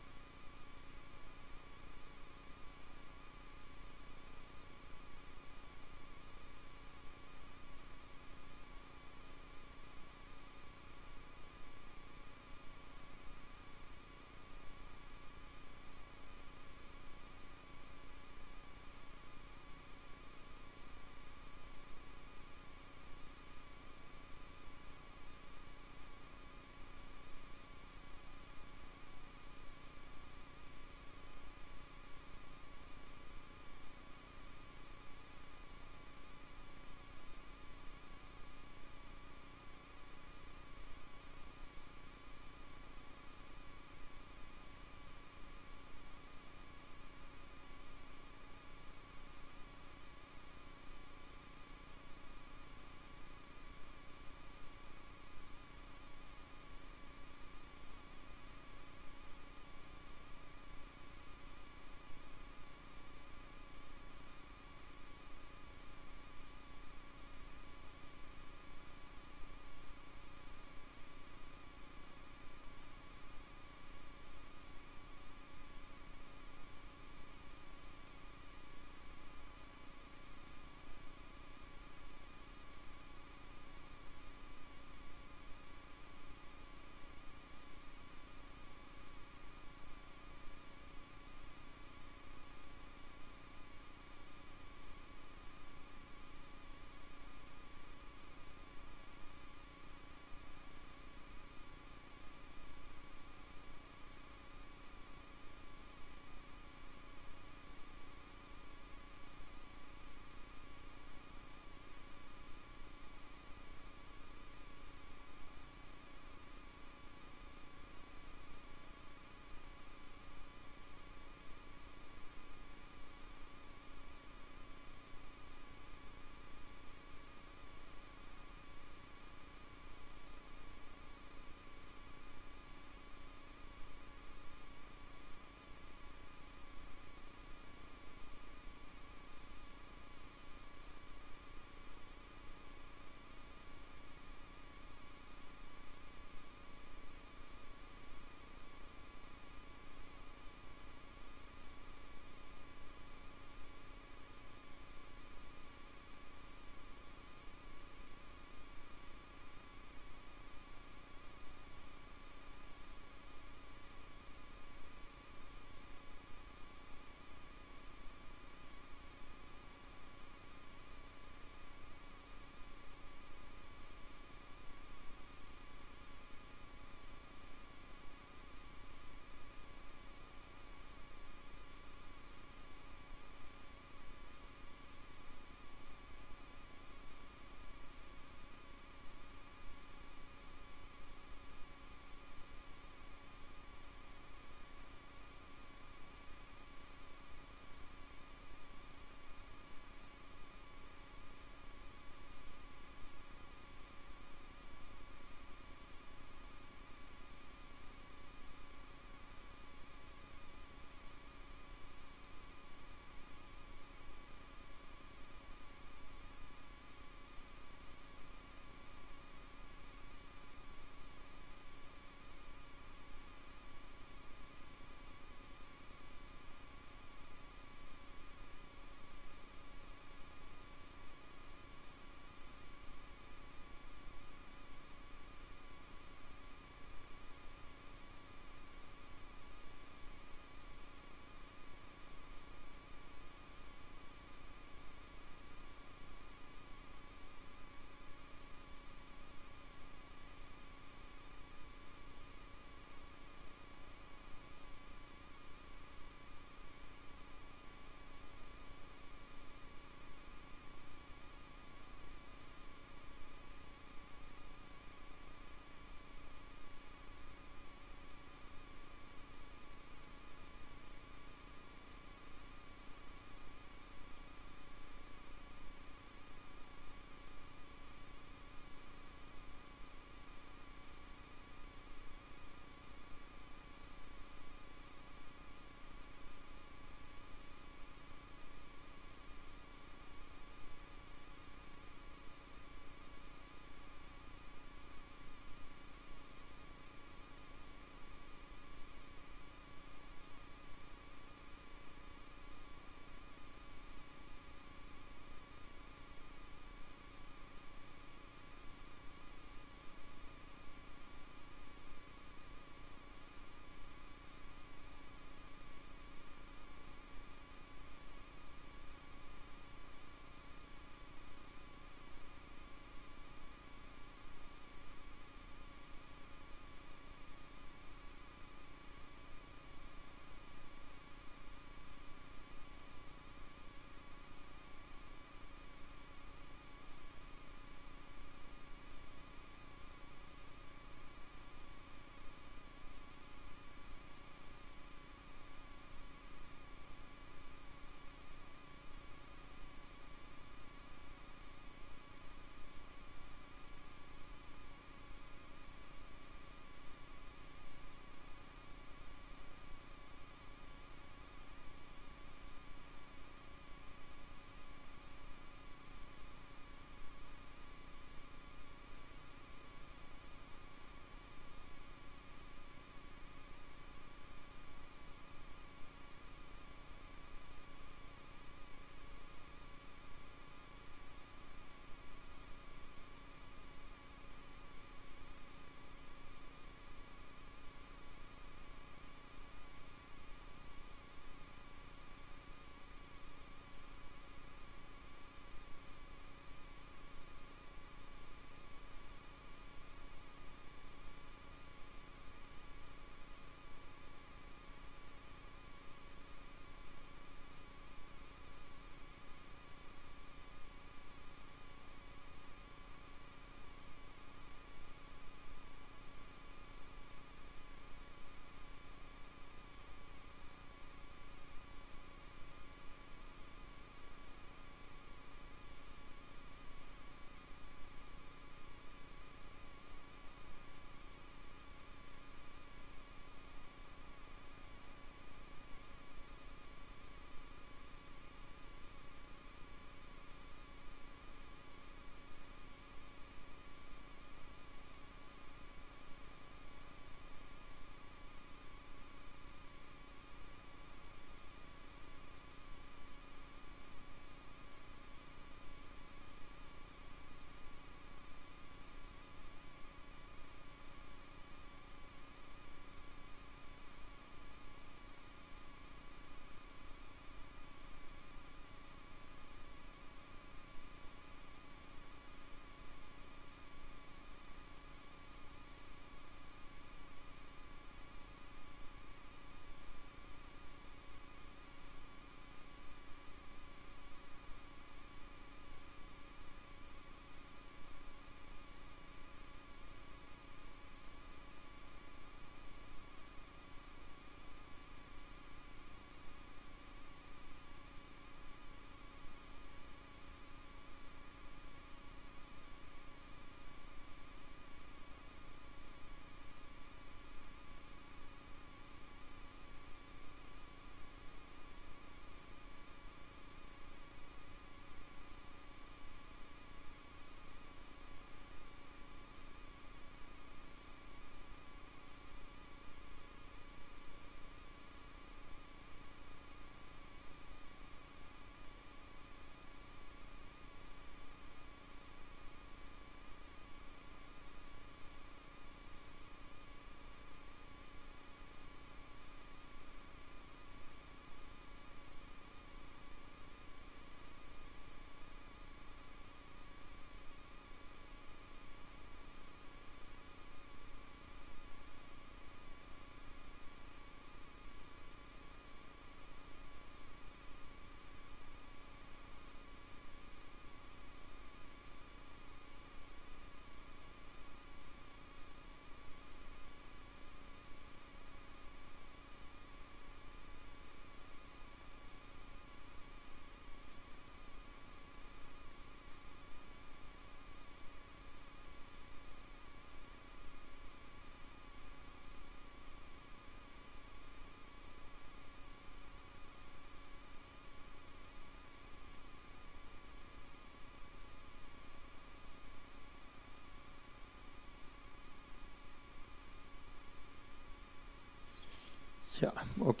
Ja, ok.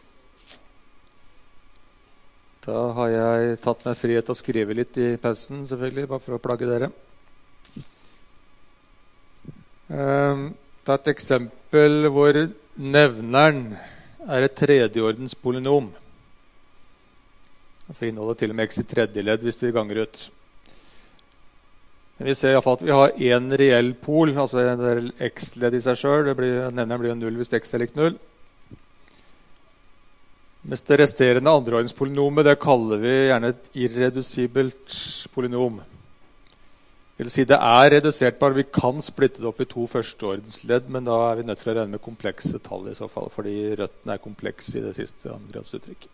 Da har jeg tatt meg frihet til å skrive litt i pausen, selvfølgelig, bare for å plage dere. Ta et eksempel hvor nevneren er et tredjeordens polynom. Altså inneholder til og med x i tredje ledd hvis vi ganger ut. Men vi ser i hvert fall at vi har en reell pol, altså en x-ledd i seg selv. Nevneren blir jo 0 hvis x er lik 0. Mens det resterende andreordens polynomet, det kaller vi gjerne et irredusibelt polynom. Det vil si det er reduserbart. Vi kan splitte det opp i to førsteordensledd, men da er vi nødt til å regne med komplekse tall i så fall, fordi røttene er komplekse i det siste andregradsuttrykket.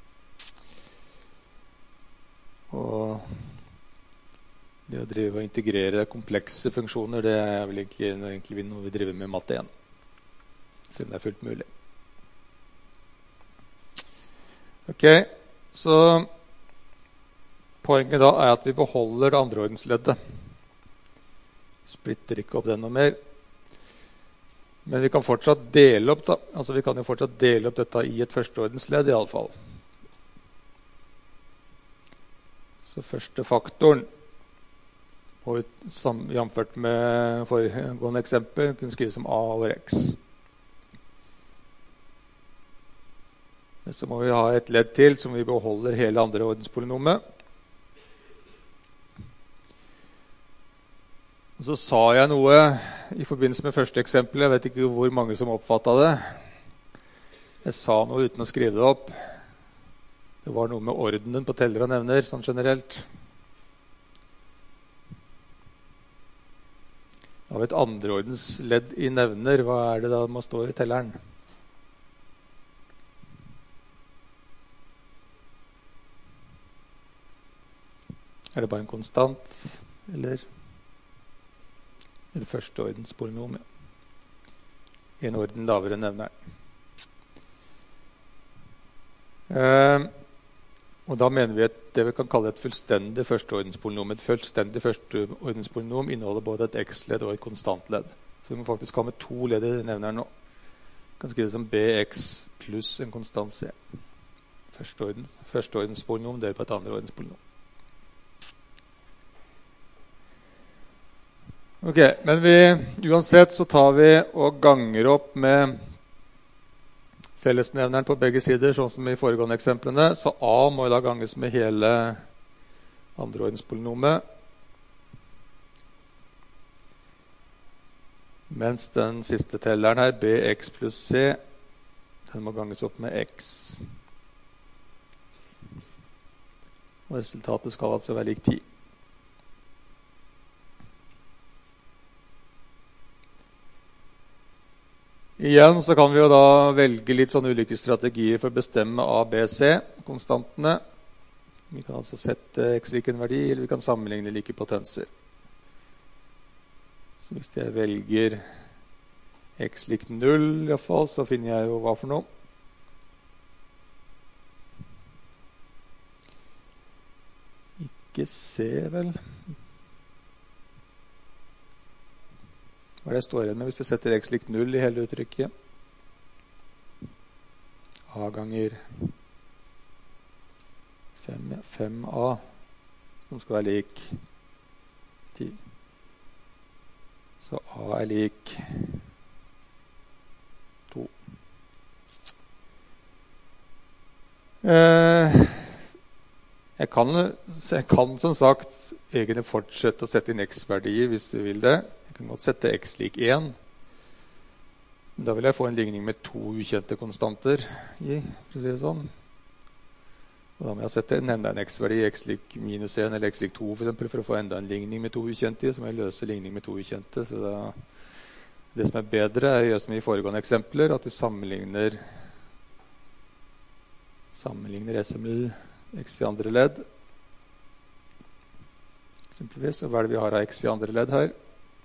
Og det å drive og integrere komplekse funksjoner, det er vel egentlig noe vi driver med i matte 1, siden det er fullt mulig. Ok, så poenget da er at vi beholder det andreordensleddet. Splitter ikke opp det noe mer. Men vi kan fortsatt dele opp da. Altså vi kan jo fortsatt dele opp dette i et førsteordensledd i alle fall. Så første faktoren, og jamført med foregående eksempel, kunne skrives som a over x. Men så må vi ha et ledd til som vi beholder hele andreordenspolynomet. Og så sa jeg noe i forbindelse med første eksempel. Jeg vet ikke hvor mange som oppfattet det. Jeg sa noe uten å skrive det opp. Det var noe med ordenen på teller og nevner, sånn generelt. Da har vi et andreordensledd i nevner. Hva er det da det må stå i telleren? Er det bare en konstant, eller det førsteordenspolynom? I en orden lavere enn nevneren. Og da mener vi at det vi kan kalle et fullstendig førsteordenspolynom. Et fullstendig førsteordenspolynom inneholder både et x-ledd og et konstantledd. Så vi må faktisk ha med to ledd i nevneren nå. Vi kan skrive det som bx pluss en konstant c. Førsteordenspolynom delt på et andreordenspolynom. Ok, men uansett så tar vi og ganger opp med fellesnevneren på begge sider, sånn som i foregående eksemplene. Så a må da ganges med hele andreordenspolynomet. Mens den siste telleren her, bx pluss c, den må ganges opp med x. Og resultatet skal altså være lik 10. Igjen så kan vi jo da velge litt sånne ulike strategier for å bestemme A, B, C, konstantene. Vi kan altså sette x lik en verdi, eller vi kan sammenligne like potenser. Så hvis jeg velger x lik 0 i hvert fall, så finner jeg jo hva for noe. Ikke C, vel? Hva er det jeg står igjen med hvis jeg setter x lik 0 i hele uttrykket? A ganger 5a, som skal være lik 10. Så a er lik 2. Jeg kan som sagt egentlig fortsette å sette inn x-verdier hvis du vil det. Jeg kan godt sette x lik 1. Da vil jeg få en ligning med to ukjente konstanter i, for å si det sånn. Og da må jeg nevne en x-verdi, x lik minus 1 eller x lik 2 for eksempel, for å få enda en ligning med to ukjente i, så må jeg løse ligning med to ukjente. Så det som er bedre er å gjøre som i foregående eksempler, at vi sammenligner SML x i andre ledd. Eksempelvis, så hva er det vi har av x i andre ledd her?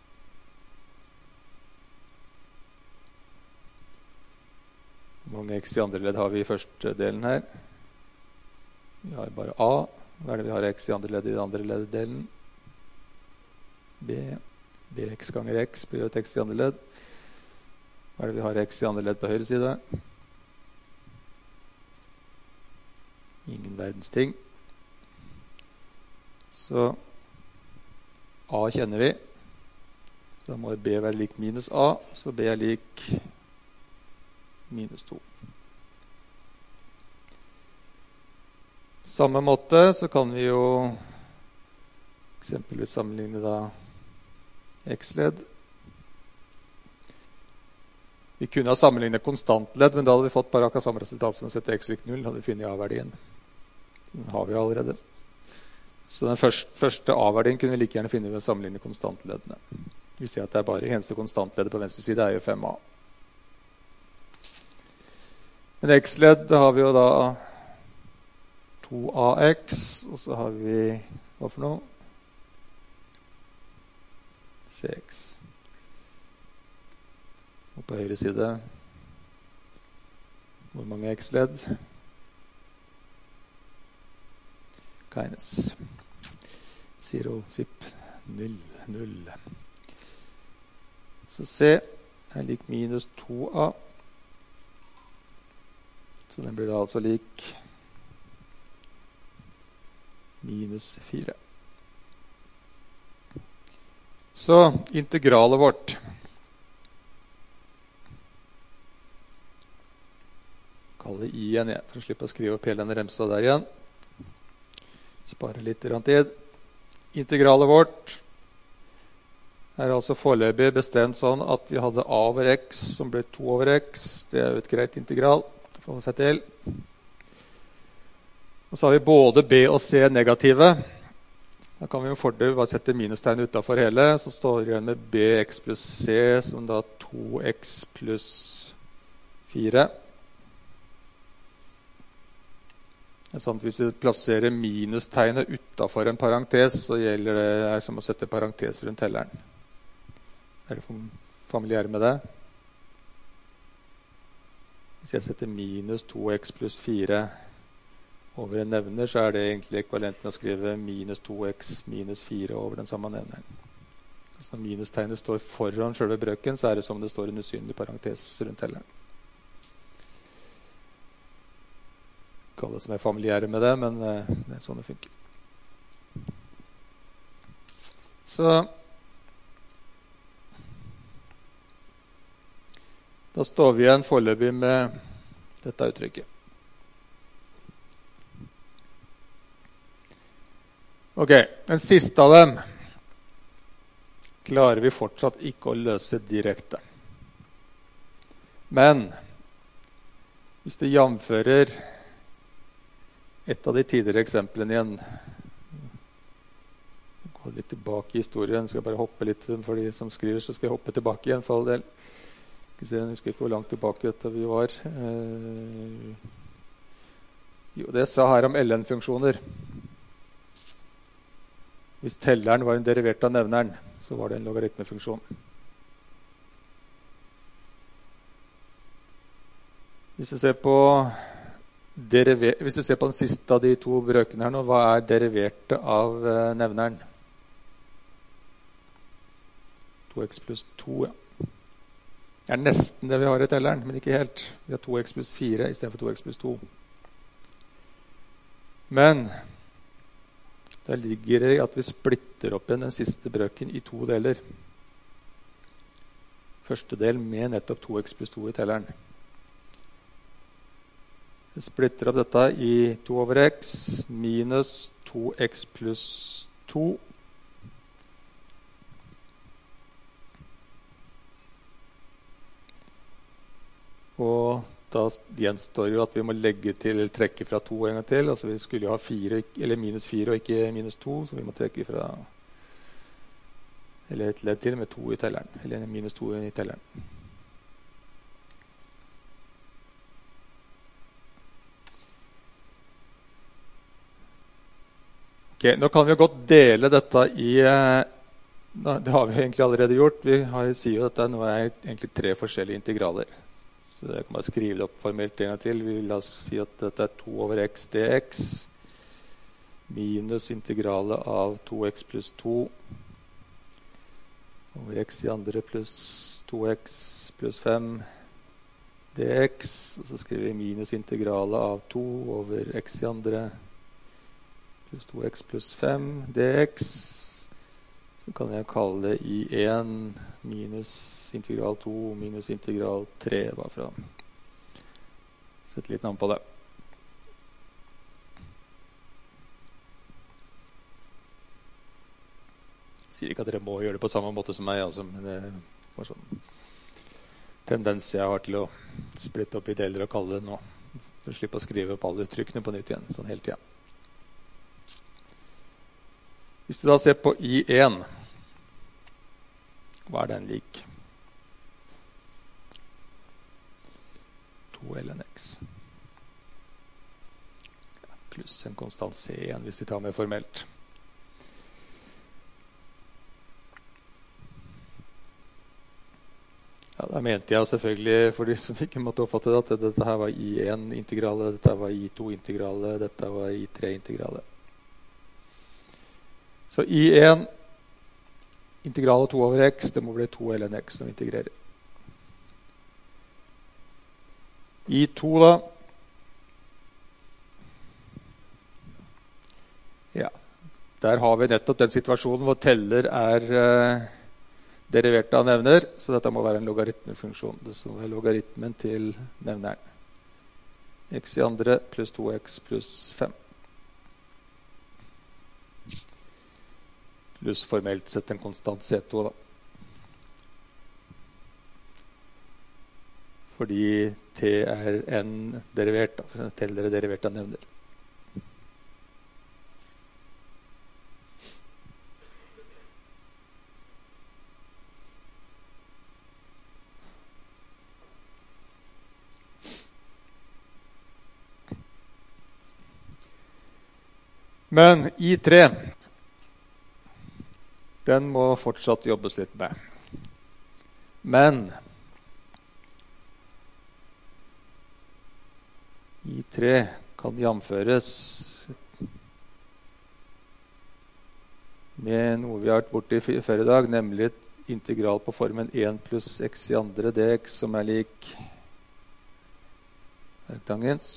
Hvor mange x i andre ledd har vi i første delen her? Vi har bare a. Hva er det vi har x i andre ledd i den andre leddelen? B. Bx ganger x blir jo et x i andre ledd. Hva er det vi har x i andre ledd på høyre side? verdens ting. Så A kjenner vi. Så da må B være lik minus A, så B er lik minus 2. På samme måte så kan vi jo eksempelvis sammenligne da x-ledd. Vi kunne ha sammenlignet konstantledd, men da hadde vi fått bare akkurat samme resultat som å sette x lik 0, hadde vi funnet A-verdien. Den har vi allerede. Så den første A-verdien kunne vi like gjerne finne ved å sammenligne konstantleddene. Vi ser at det er bare eneste konstantleddet på venstre side er jo 5a. Men x-ledd, da har vi jo da 2ax, og så har vi, hva for noe? cx. Og på høyre side, hvor mange x-ledd? Keines. 0, zip, 0, 0. Så C er lik minus 2a. Så den blir da altså lik minus 4. Så integralet vårt kaller det I igjen, for å slippe å skrive opp hele denne remsa der igjen. Spare litt tid. Integralet vårt er altså foreløpig bestemt sånn at vi hadde A over x som ble 2 over x. Det er jo et greit integral, får vi se til. Og så har vi både B og C negative. Da kan vi jo fordel bare sette minustegn utenfor hele, så står det igjen med bx pluss c, som da 2x pluss 4. Det er sånn at hvis vi plasserer minustegnet utenfor en parentes, så gjelder det som å sette parentes rundt telleren. Er du familiær med det? Hvis jeg setter minus 2x pluss 4 over en nevner, så er det egentlig ekvivalent med å skrive minus 2x minus 4 over den samme nevneren. Så når minustegnet står foran selve brøken, så er det som det står en usynlig parentes rundt telleren. Ikke alle som er familiære med det, men det er sånn det funker. Så da står vi igjen foreløpig med dette uttrykket. Ok, den siste av dem klarer vi fortsatt ikke å løse direkte. Men hvis det jamfører et av de tidligere eksemplene igjen, gå litt tilbake i historien, skal jeg bare hoppe litt for de som skriver, så skal jeg hoppe tilbake igjen for all del. Jeg husker ikke hvor langt tilbake dette vi var. Jo, det sa her om ln-funksjoner. Hvis telleren var en derivert av nevneren, så var det en logaritmefunksjon. Hvis vi ser på den siste av de to brøkene her nå, hva er deriverte av nevneren? 2x pluss 2, ja. Det er nesten det vi har i telleren, men ikke helt. Vi har 2x pluss 4 i stedet for 2x pluss 2. Men der ligger det at vi splitter opp igjen den siste brøken i to deler. Første del med nettopp 2x pluss 2 i telleren. Vi splitter opp dette i 2 over x minus 2x pluss 2. Og da gjenstår jo at vi må legge til eller trekke fra 2 en gang til. Altså vi skulle jo ha 4, eller minus 4 og ikke minus 2, så vi må trekke fra eller et ledd til med 2 i telleren, eller minus 2 i telleren. Ok, nå kan vi jo godt dele dette i, det har vi egentlig allerede gjort. Vi sier jo at dette nå er egentlig 3 forskjellige integraler. Så jeg kan bare skrive det opp formelt en gang til. Vi la oss si at dette er 2 over x dx minus integralet av 2x pluss 2 over x i andre pluss 2x pluss 5 dx. Og så skriver vi minus integralet av 2 over x i andre pluss 2x pluss 5 dx. Så kan jeg kalle det I1 minus integral 2 minus integral 3, bare for å sette litt navn på det. Jeg sier ikke at dere må gjøre det på samme måte som meg, altså, men det var sånn tendens jeg har til å splitte opp i deler og kalle det nå. For å slippe å skrive opp alle uttrykkene på nytt igjen, sånn hele tiden. Hvis du da ser på I1, hva er den lik? 2 ln x. Pluss en konstant C1 hvis vi tar med formelt. Ja, da mente jeg selvfølgelig, for de som ikke måtte oppfatte det, at dette her var I1-integralet, dette var I2-integralet, dette var I3-integralet. Så I1, integralet 2 over x, det må bli 2 ln x når vi integrerer. I2 da. Ja, der har vi nettopp den situasjonen hvor teller er derivert av nevner, så dette må være en logaritmefunksjon. Det som er logaritmen til nevneren. X i andre pluss 2x pluss 5. Pluss formelt sett en konstant C2 da. Fordi T er n derivert, da. Teller er derivert av nevner. Men I3, den må fortsatt jobbes litt med. Men I3 kan jamføres med noe vi har vært borte i før i dag, nemlig integral på formen 1 pluss x i andre dx, som er lik arktangens.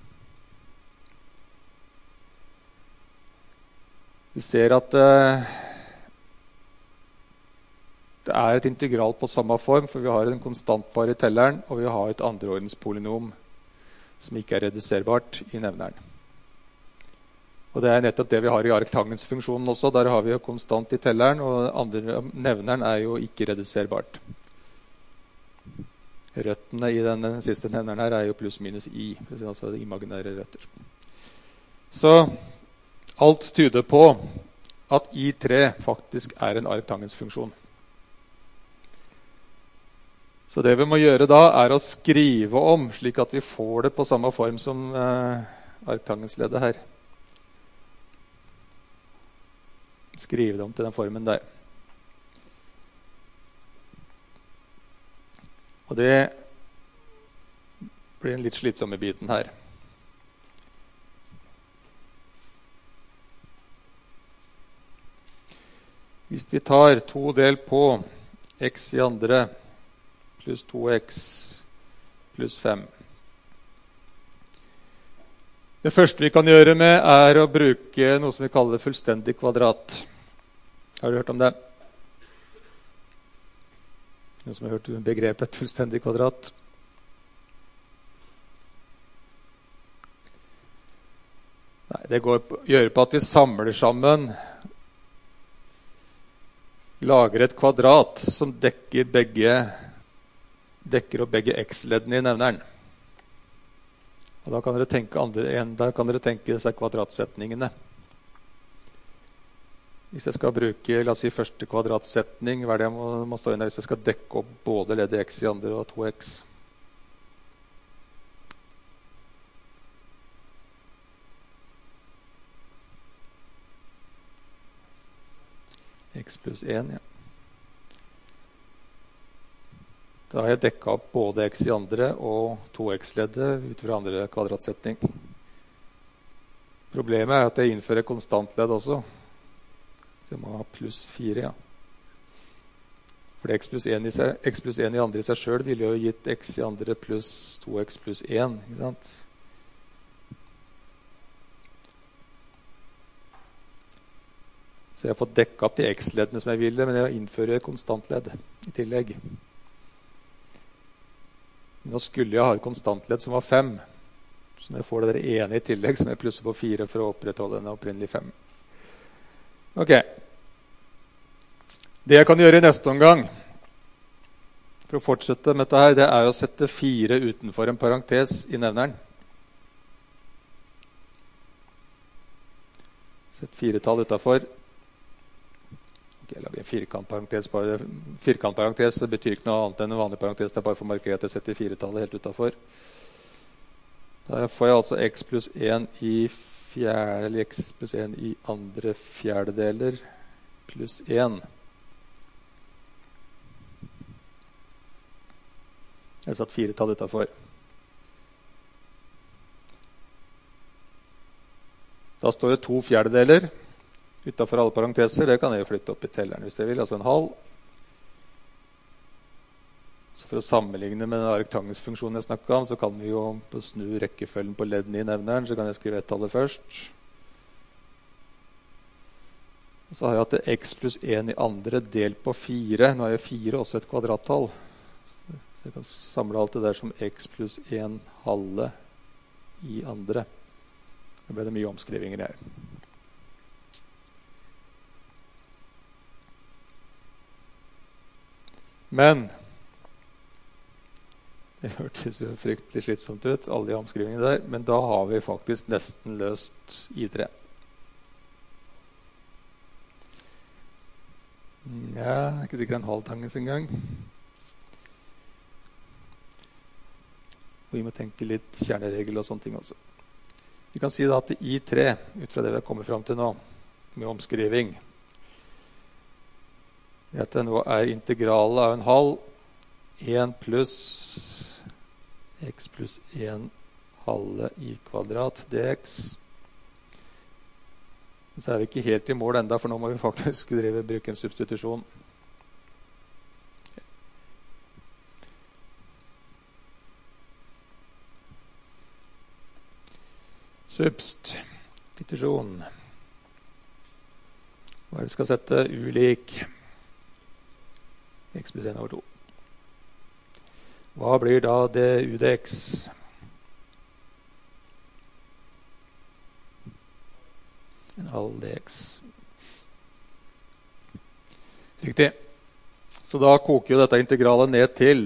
Vi ser at det er et integral på samme form, for vi har en konstantbar i telleren, og vi har et andreordens polynom som ikke er reduserbart i nevneren. Og det er nettopp det vi har i arktangensfunksjonen også. Der har vi jo konstant i telleren, og nevneren er jo ikke reduserbart. Røttene i den siste nevneren her er jo pluss minus I, altså imaginære røtter. Så alt tyder på at I3 faktisk er en arktangensfunksjon. Så det vi må gjøre da er å skrive om, slik at vi får det på samme form som arktangensleddet her. Skrive det om til den formen der. Og det blir en litt slitsomme biten her. Hvis vi tar 2 del på x i andre pluss 2x pluss 5. Det første vi kan gjøre med er å bruke noe som vi kaller fullstendig kvadrat. Har du hørt om det? Noen som har hørt begrepet fullstendig kvadrat? Nei, det gjør på at vi samler sammen, lager et kvadrat som dekker opp begge x-leddene i nevneren. Og da kan dere tenke disse kvadratsetningene. Hvis jeg skal bruke, la oss si, første kvadratsetning, hva er det jeg må stå inn der hvis jeg skal dekke opp både leddet x i andre og 2x? X pluss 1, ja. Da har jeg dekket opp både x i andre og 2x-leddet ut fra andre kvadratsetning. Problemet er at jeg innfører konstantledd også. Så jeg må ha pluss 4, ja. For x pluss 1 i andre i seg selv ville jo gitt x i andre pluss 2x pluss 1, ikke sant? Så jeg har fått dekket opp de x-leddene som jeg ville, men jeg innfører konstantledd i tillegg. Nå skulle jeg ha et konstantledd som var 5. Så når jeg får det der ene i tillegg, så må jeg plusse på 4 for å opprettholde den opprinnelige 5. Ok. Det jeg kan gjøre i neste omgang, for å fortsette med dette her, det er å sette 4 utenfor en parentes i nevneren. Sett 4-tall utenfor. Ok, jeg lager en firkantparentes. Firkantparentes betyr ikke noe annet enn en vanlig parentes. Det er bare for å markere at jeg setter 4-tallet helt utenfor. Da får jeg altså x pluss 1 i fjerde, eller x pluss 1 i andre fjerdedeler pluss 1. Jeg har satt 4-tall utenfor. Da står det 2 fjerdedeler utenfor alle parenteser. Det kan jeg flytte opp i telleren hvis jeg vil, altså en halv. Så for å sammenligne med den arctangens-funksjonen jeg snakket om, så kan vi jo snu rekkefølgen på leddene i nevneren, så kan jeg skrive ett-tallet først. Så har jeg hatt det x pluss 1 i andre delt på 4. Nå har jeg 4 også et kvadrattall. Så jeg kan samle alt det der som x pluss 1 halve i andre. Da ble det mye omskrivinger her. Men det hørtes jo fryktelig slitsomt ut, alle de omskrivingene der, men da har vi faktisk nesten løst I3. Ja, ikke sikkert en halvtangens engang. Og vi må tenke litt kjerneregel og sånne ting også. Vi kan si da at I3, ut fra det vi har kommet frem til nå, med omskriving, det at det nå er integralet av en halv, 1 pluss x pluss 1 halve i kvadrat dx. Så er vi ikke helt i mål enda, for nå må vi faktisk bruke en substitusjon. Substitusjon. Hva er det vi skal sette? U lik x pluss 1 over 2. Hva blir da det u dx? En halv dx. Riktig. Så da koker jo dette integralet ned til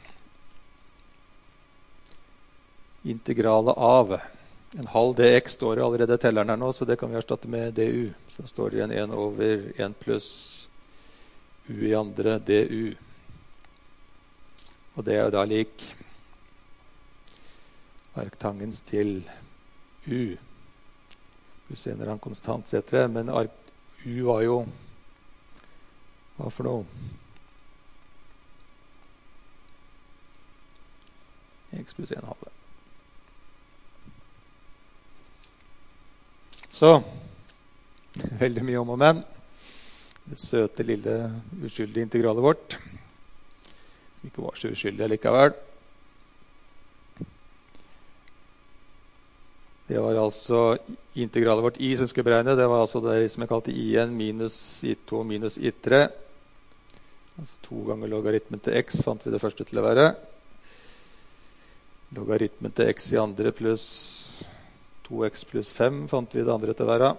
integralet av en halv dx står jo allerede i telleren her nå, så det kan vi erstatte med du. Så da står det igjen 1 over 1 pluss u i andre du. Og det er jo da lik arktangens til u. Pluss en eller annen konstant C3, men u var jo hva for noe? X pluss 1 halve. Så, veldig mye om og men. Det søte, lille, uskyldige integralet vårt. Som ikke var så uskyldig likevel. Det var altså integralet vårt I som skulle beregne. Det var altså det som jeg kalte I1 minus I2 minus I3. Altså 2 ganger logaritmen til x fant vi det første til å være. Logaritmen til x i andre pluss 2x pluss 5 fant vi det andre til å være.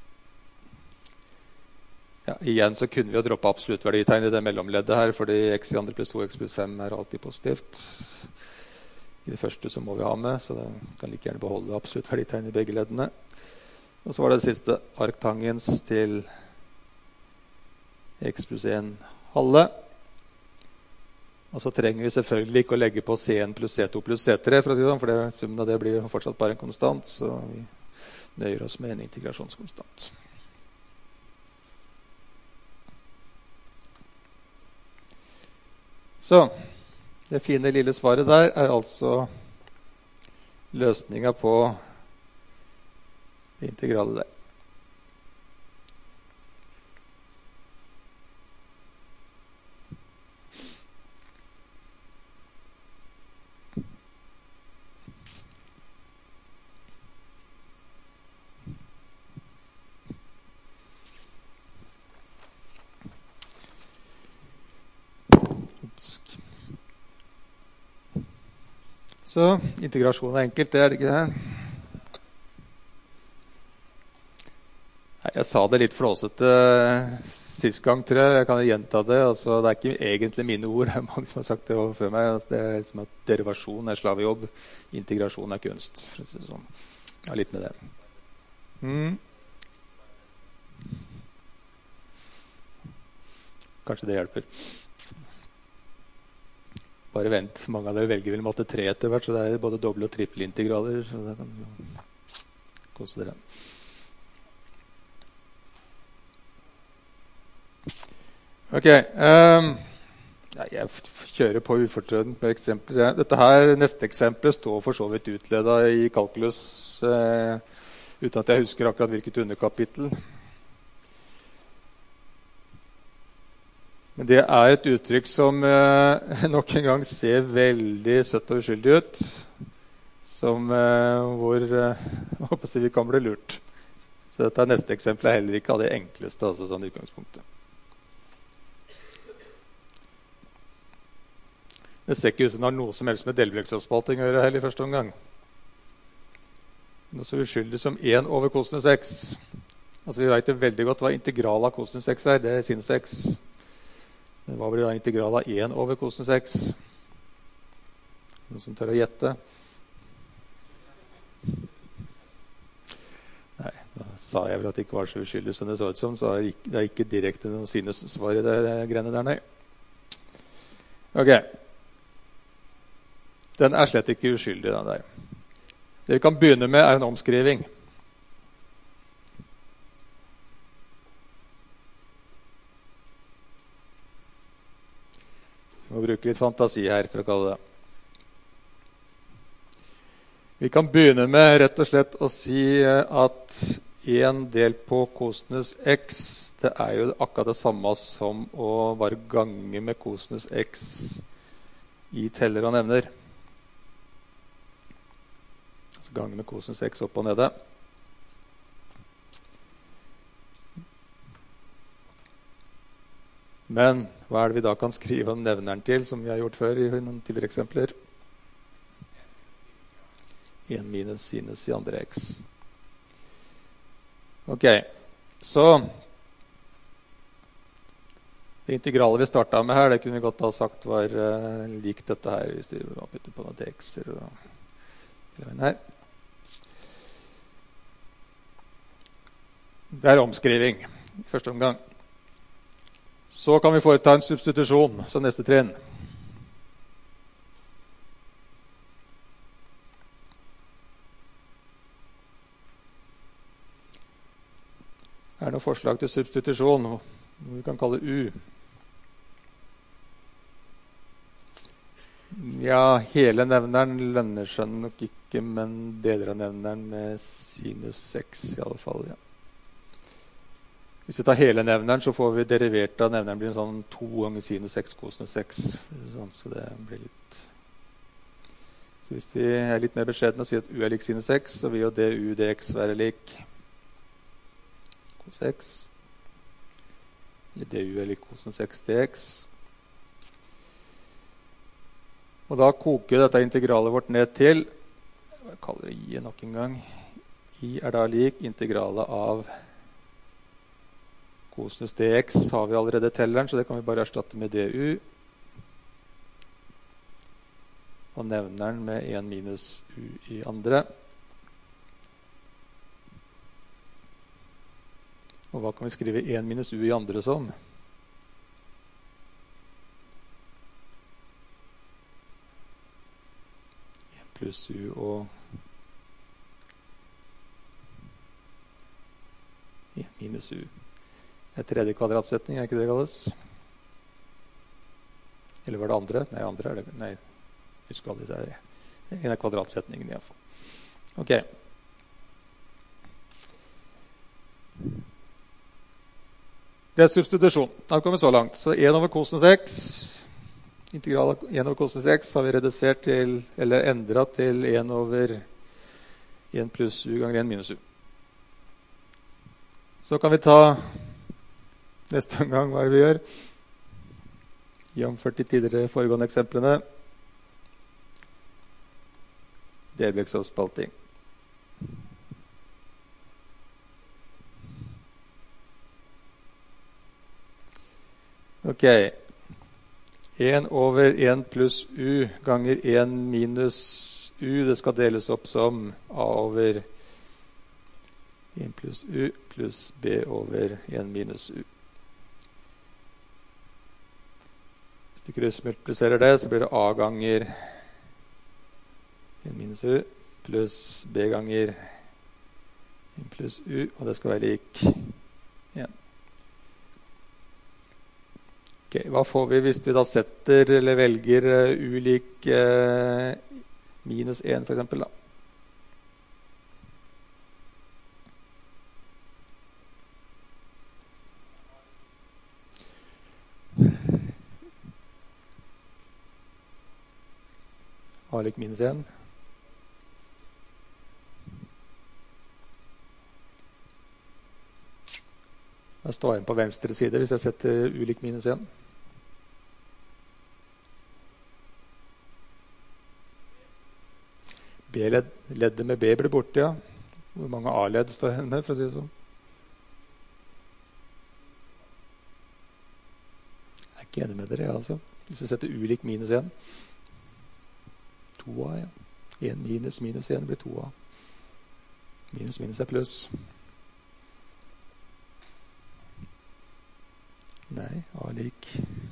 Ja, igjen så kunne vi jo droppe absolutt verditegn i det mellomleddet her, fordi x i andre pluss 2x pluss 5 er alltid positivt. I det første så må vi ha med, så det kan like gjerne beholde absolutt verditegn i begge leddene. Og så var det siste arktangens til x pluss 1 halve. Og så trenger vi selvfølgelig ikke å legge på C1 pluss C2 pluss C3, for å si det, for summen av det blir fortsatt bare en konstant, så vi nøyer oss med en integrasjonskonstant. Så, det fine lille svaret der er altså løsningen på det integrale der. Så integrasjon enkelt, det det ikke det? Nei, jeg sa det litt flåsete sist gang, tror jeg. Jeg kan gjenta det. Altså, det ikke egentlig mine ord. Det mange som har sagt det før meg. Altså, det liksom at derivasjon slavejobb. Integrasjon kunst. For å si det sånn. Ja, litt med det. Kanskje det hjelper. Bare vent. Mange av dere velger vel matte 3 etter hvert, så det både doble- og trippelintegraler. Så det kan kose dere. Ok, jeg kjører på ufortrødent med eksempler. Neste eksempel står for så vidt utledet i kalkulus, uten at jeg husker akkurat hvilket underkapittel. Men det et uttrykk som nok en gang ser veldig søtt og uskyldig ut, som hvor vi kan bli lurt. Så dette neste eksempel heller ikke av det enkleste, altså sånn utgangspunktet. Det ser ikke ut som det har noe som helst med delbrekksavspalting å gjøre heller i første omgang. Noe så uskyldig som 1 over cosinus x. Altså vi vet jo veldig godt hva integral av cosinus x det sinus x. Men hva blir da integral av 1 over cosinus x? Noen som tør å gjette? Nei, da sa jeg vel at det ikke var så uskyldig som det så ut som, så det ikke direkte noen sinus-svar i det greiene der, nei. Ok. Den slett ikke uskyldig, den der. Det vi kan begynne med en omskriving. Vi må bruke litt fantasi her for å kalle det. Vi kan begynne med rett og slett å si at 1 delt på cosinus x, det jo akkurat det samme som å bare gange med cosinus x i teller og nevner. Gange med cosinus x opp og nede. Men hva det vi da kan skrive om nevneren til, som vi har gjort før i noen tidligere eksempler? 1 minus sinus i andre x. Ok, så det integralet vi startet med her, det kunne vi godt ha sagt var likt dette her, hvis vi bytter på noen dx-er og her. Det omskriving i første omgang. Så kan vi foreta en substitusjon som neste trinn. Det noen forslag til substitusjon, noe vi kan kalle U. Ja, hele nevneren lønner seg nok ikke, men deler av nevneren med sinus 6 i alle fall, ja. Hvis vi tar hele nevneren, så får vi derivert av nevneren blir en sånn 2 ganger sinus 6 cosinus 6. Sånn, så det blir litt... Så hvis vi litt mer beskjedne og sier at U lik sinus 6, så vil jo du dx være lik cos x. Eller du lik cosinus 6 dx. Og da koker dette integralet vårt ned til, jeg kaller det I nok en gang, I da lik integralet av cosinus dx har vi allerede telleren, så det kan vi bare erstatte med du. Og nevneren med 1 minus u i andre. Og hva kan vi skrive 1 minus u i andre som? Pluss u og 1 minus u. Det tredje kvadratsetning, ikke det kalles? Eller var det andre? Nei, andre det. Nei, husk aldri det. En av kvadratsetningene i hvert fall. Ok. Det substitusjon. Da kommer vi så langt. Så 1 over cosinus x, integral av 1 over cosinus x har vi redusert til, eller endret til 1 over 1 pluss u ganger 1 minus u. Så kan vi ta neste gang hva vi gjør. Jomført de tidligere foregående eksemplene. delvekstoppspalting. Ok. 1 over 1 pluss u ganger 1 minus u. Det skal deles opp som a over 1 pluss u pluss b over 1 minus u. Hvis du kryssmultipliserer det, så blir det a ganger 1 minus u pluss b ganger 1 pluss u, og det skal være lik 1. Ok, hva får vi hvis vi da setter eller velger u lik minus 1 for eksempel da? A lik minus 1. Da står jeg inn på venstre side hvis jeg setter u lik minus 1. B-leddet med B blir borte, ja. Hvor mange A-ledd står jeg med, for å si det sånn? Jeg er ikke enig med dere, altså. Hvis jeg setter u lik minus 1. 2A, ja. 1 minus minus 1 blir 2A. Minus minus er pluss. Nei, A lik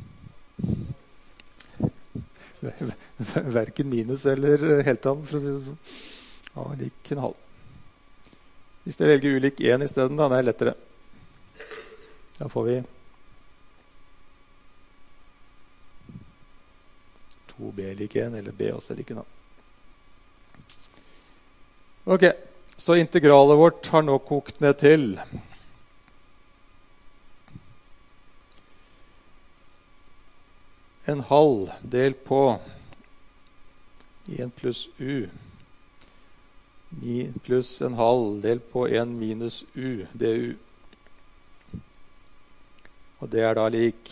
hverken minus eller heltall, for å si det sånn. A lik en halv. Hvis jeg velger u lik 1 i stedet, da, det er lettere. Da får vi 2b lik 1, eller b også lik en halv. Ok, så integralet vårt har nå kokt ned til en halv del på 1 pluss u pluss en halv del på 1 minus u, du. Og det er da lik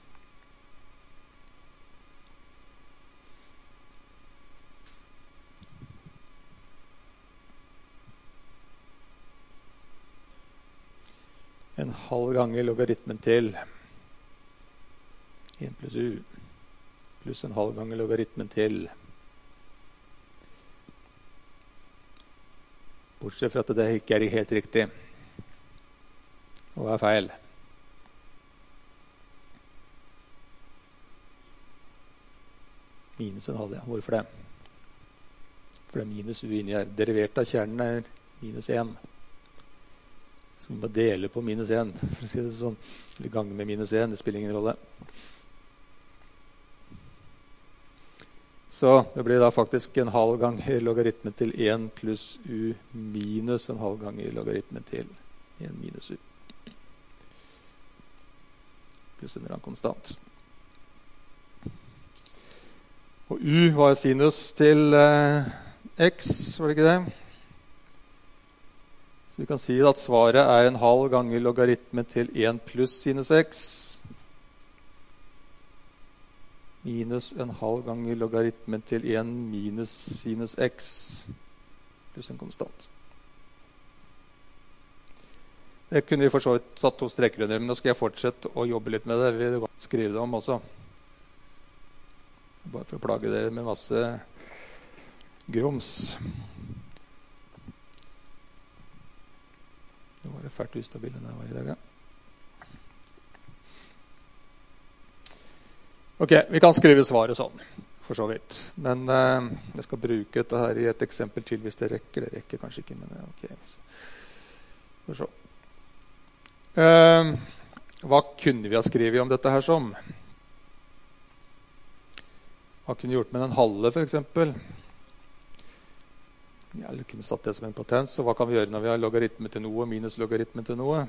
en halv ganger logaritmen til 1 pluss u pluss en halv ganger logaritmen til, bortsett fra at det ikke er helt riktig og er feil. Minus en halv, ja. Hvorfor det? For det er minus u inni her. Derivert av kjernen er minus 1. Så vi må dele på minus 1, for å si det sånn. Eller gange med minus 1, det spiller ingen rolle. Så det blir da faktisk en halv ganger logaritmen til 1 pluss u minus en halv ganger logaritmen til 1 minus u. Pluss en eller annen konstant. Og u var sinus til x, var det ikke det? Så vi kan si at svaret er en halv ganger logaritmen til 1 pluss sinus x minus en halv ganger logaritmen til 1 minus sinus x pluss en konstant. Det kunne vi for så vidt satt 2 streker under, men nå skal jeg fortsette å jobbe litt med det. Vi vil skrive det om også. Så bare for å plage dere med masse grums. Nå var det fælt ustabil enn jeg var i dag, ja. Ok, vi kan skrive svaret sånn, for så vidt. Men jeg skal bruke dette her i et eksempel til hvis det rekker. Det rekker kanskje ikke, men ok. For så. Hva kunne vi ha skrivet om dette her som? Hva kunne vi gjort med den halve, for eksempel? Ja, eller kunne satt det som en potens. Og hva kan vi gjøre når vi har logaritme til noe minus logaritme til noe?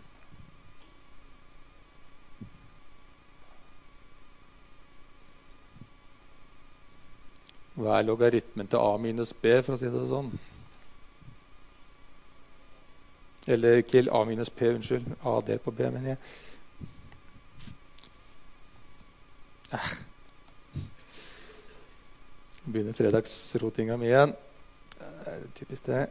Hva er logaritmen til a minus b, for å si det sånn? Eller ikke a minus p, unnskyld. A delt på b, mener jeg. Begynner fredagsrotinga mi igjen. typisk det.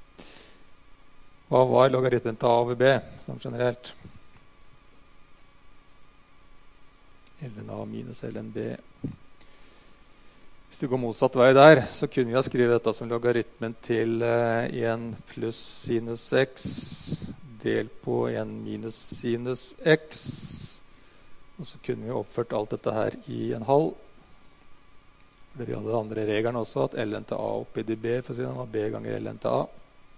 Hva var logaritmen til A over B, sånn generelt? ln A minus ln B. Hvis du går motsatt vei der, så kunne vi ha skrevet dette som logaritmen til 1 pluss sinus x delt på 1 minus sinus x. Og så kunne vi oppført alt dette her i en halv. For vi hadde den andre regelen også, at ln til A oppi B, for å si det var B ganger ln til A.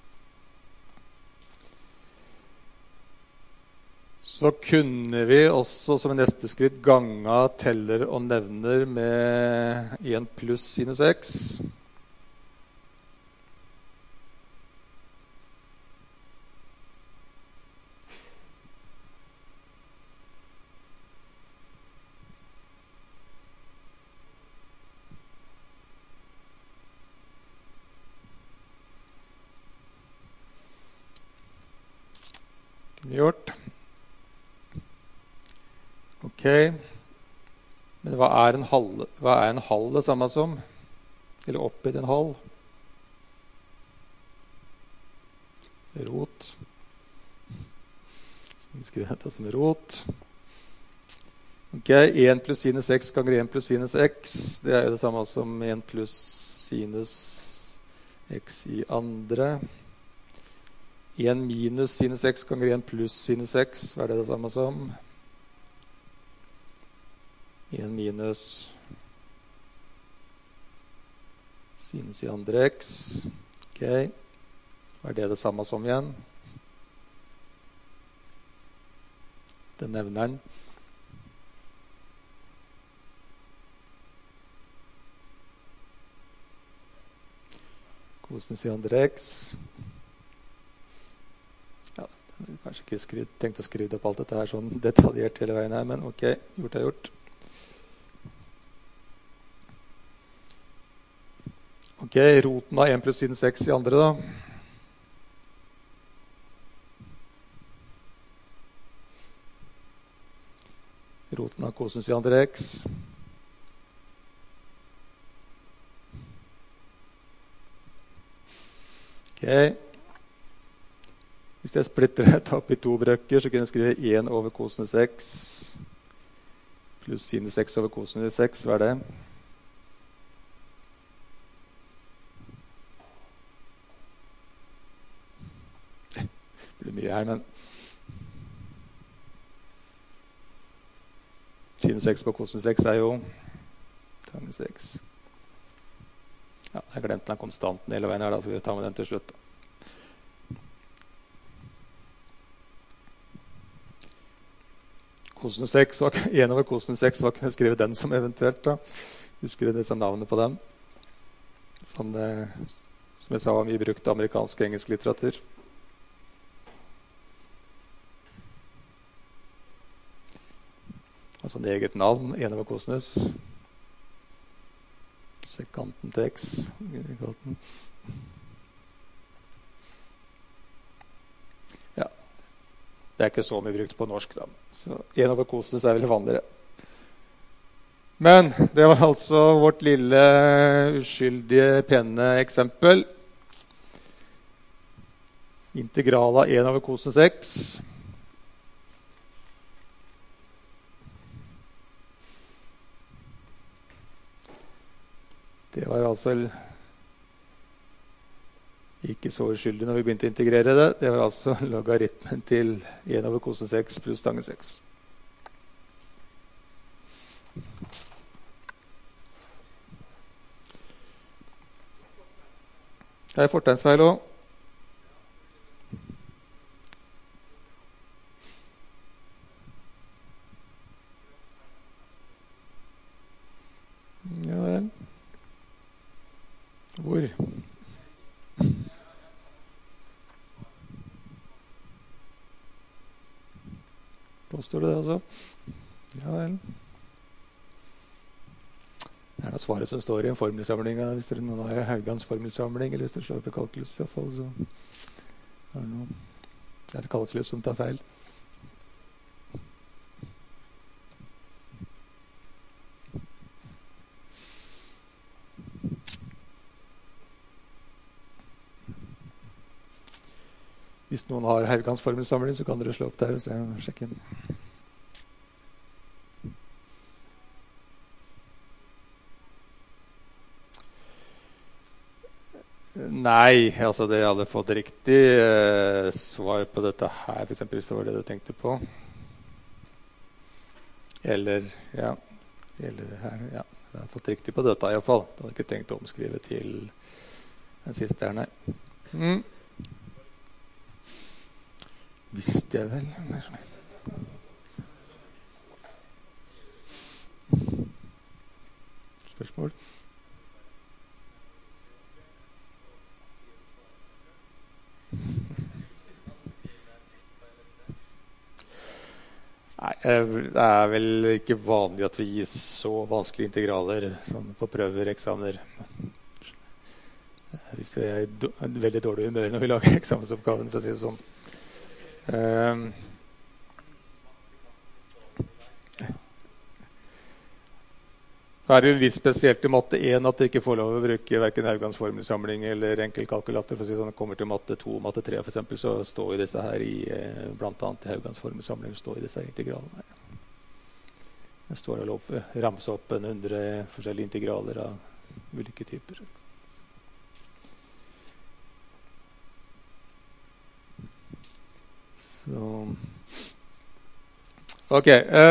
Så kunne vi også som neste skritt ganga teller og nevner med 1 pluss sinus x. Kunne vi gjort. Ok, men hva er en halv det samme som? Eller oppi en halv? Rot. Så vi skriver dette som rot. Ok, 1 pluss sinus x ganger 1 pluss sinus x. Det er jo det samme som 1 pluss sinus x i andre. 1 minus sinus x ganger 1 pluss sinus x. Hva er det samme som? 1 minus sinus i andre x. Ok. Hva er det samme som igjen? Den nevneren. Kosinus i andre x. Ja, jeg har kanskje ikke tenkt å skrive opp alt dette her sånn detaljert hele veien her, men ok, gjort er gjort. Ok, roten av 1 pluss sinus x i andre da. Roten av kosinus i andre x. Ok. Hvis jeg splitter dette opp i to brøkker, så kunne jeg skrive 1 over kosinus x pluss sinus x over kosinus x. Hva er det? Det blir mye her, men sinus x på kosinus x er jo tangens x. Ja, jeg glemte den konstanten hele veien her, da, så vi tar med den til slutt. Kosinus x, 1 over kosinus x, hva kunne jeg skrive den som eventuelt da? Husker du det som navnet på den? Som jeg sa, var mye brukt amerikansk og engelsk litteratur. Altså en eget navn, 1 over kosinus. Sekanten til x. Ja, det er ikke så mye brukt på norsk da. Så 1 over kosinus er veldig vanligere. Men det var altså vårt lille uskyldige pene eksempel. Integral av 1 over kosinus x. Det var altså ikke så uskyldig når vi begynte å integrere det. Det var altså logaritmen til 1 over kosinus x pluss tangens x. Det er fortegnsfeil også. Ja vel. Hvor? Påstår du det altså? Ja vel. Det er da svaret som står i en formelsamling, hvis dere nå har Haugans formelsamling, eller hvis dere slår på kalkulus i hvert fall, så er det kalkulus som tar feil. Hvis noen har Haugans formelsamling, så kan dere slå opp der og sjekke inn. Nei, altså det jeg hadde fått riktig svar på dette her, for eksempel, hvis det var det du tenkte på. Eller her, ja. Jeg har fått riktig på dette i hvert fall. Jeg hadde ikke tenkt å omskrive til den siste her, nei. Visste jeg vel. Spørsmål? Nei, det er vel ikke vanlig at vi gir så vanskelige integraler sånn på prøver, eksamener. Hvis vi er i veldig dårlig humør når vi lager eksamensoppgaven, for å si det sånn. Da er det jo litt spesielt i matte 1 at dere ikke får lov å bruke hverken Haugans formelsamling eller enkelkalkulator. For å si sånn, kommer til matte 2 og matte 3 for eksempel, så står jo disse her i blant annet i Haugans formelsamling står i disse her integralene her. Det står å ramse opp 100 forskjellige integraler av ulike typer. Så ok,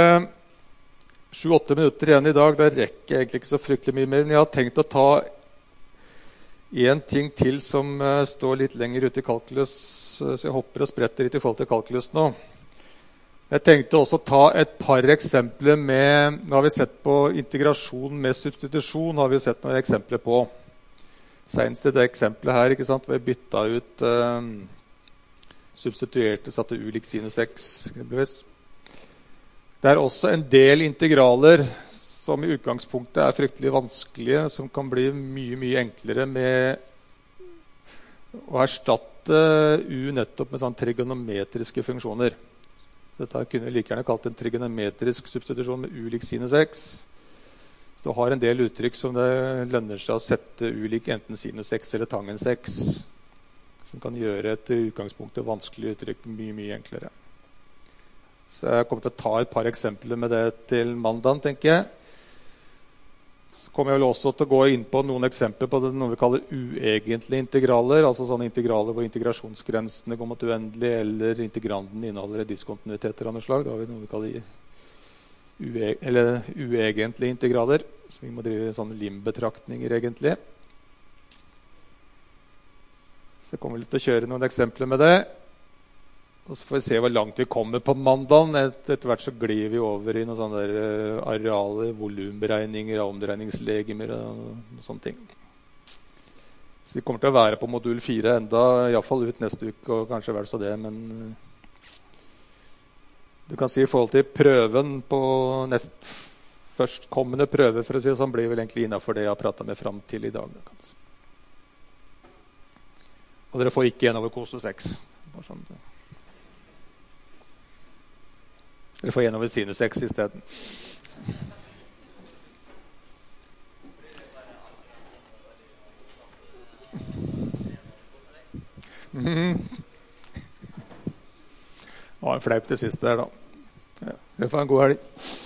7-8 minutter igjen i dag. Da rekker jeg egentlig ikke så fryktelig mye mer, men jeg har tenkt å ta en ting til som står litt lenger ute i kalkulus, så jeg hopper og spretter litt i forhold til kalkulus nå. Jeg tenkte også å ta et par eksempler med, nå har vi sett på integrasjon med substitusjon, har vi sett noen eksempler på. Senest i det eksempelet her, ikke sant, hvor jeg bytta ut substituerte, satte ulik sinus x. Det er også en del integraler som i utgangspunktet er fryktelig vanskelige, som kan bli mye, mye enklere med å erstatte u nettopp med sånn trigonometriske funksjoner. Så dette kunne jeg like gjerne kalt en trigonometrisk substitusjon med ulik sinus x. Så du har en del uttrykk som det lønner seg å sette ulik enten sinus x eller tangens x, som kan gjøre et utgangspunktet vanskelig uttrykk mye, mye enklere. Så jeg kommer til å ta et par eksempler med det til mandagen, tenker jeg. Så kommer jeg vel også til å gå inn på noen eksempler på det noe vi kaller uegentlige integraler, altså sånne integraler hvor integrasjonsgrensene går mot uendelig, eller integranden inneholder diskontinuiteter av noe slag. Da har vi noe vi kaller uegentlige integraler, så vi må drive sånne limbetraktninger egentlig. Så jeg kommer til å kjøre noen eksempler med det. Og så får vi se hvor langt vi kommer på mandagen. Etter hvert så glir vi over i noen sånne der arealer, volumberegninger, omdreiningslegemer og noen sånne ting. Så vi kommer til å være på modul 4 enda, i hvert fall ut neste uke, og kanskje vel så det, men du kan si i forhold til prøven på nest førstkommende prøve, for å si det sånn, blir vel egentlig innenfor det jeg har pratet med frem til i dag. Og dere får ikke en over kosinus x. Dere får en over sinus x i stedet. Det var en fleip det siste der da. Ja, dere får en god helg.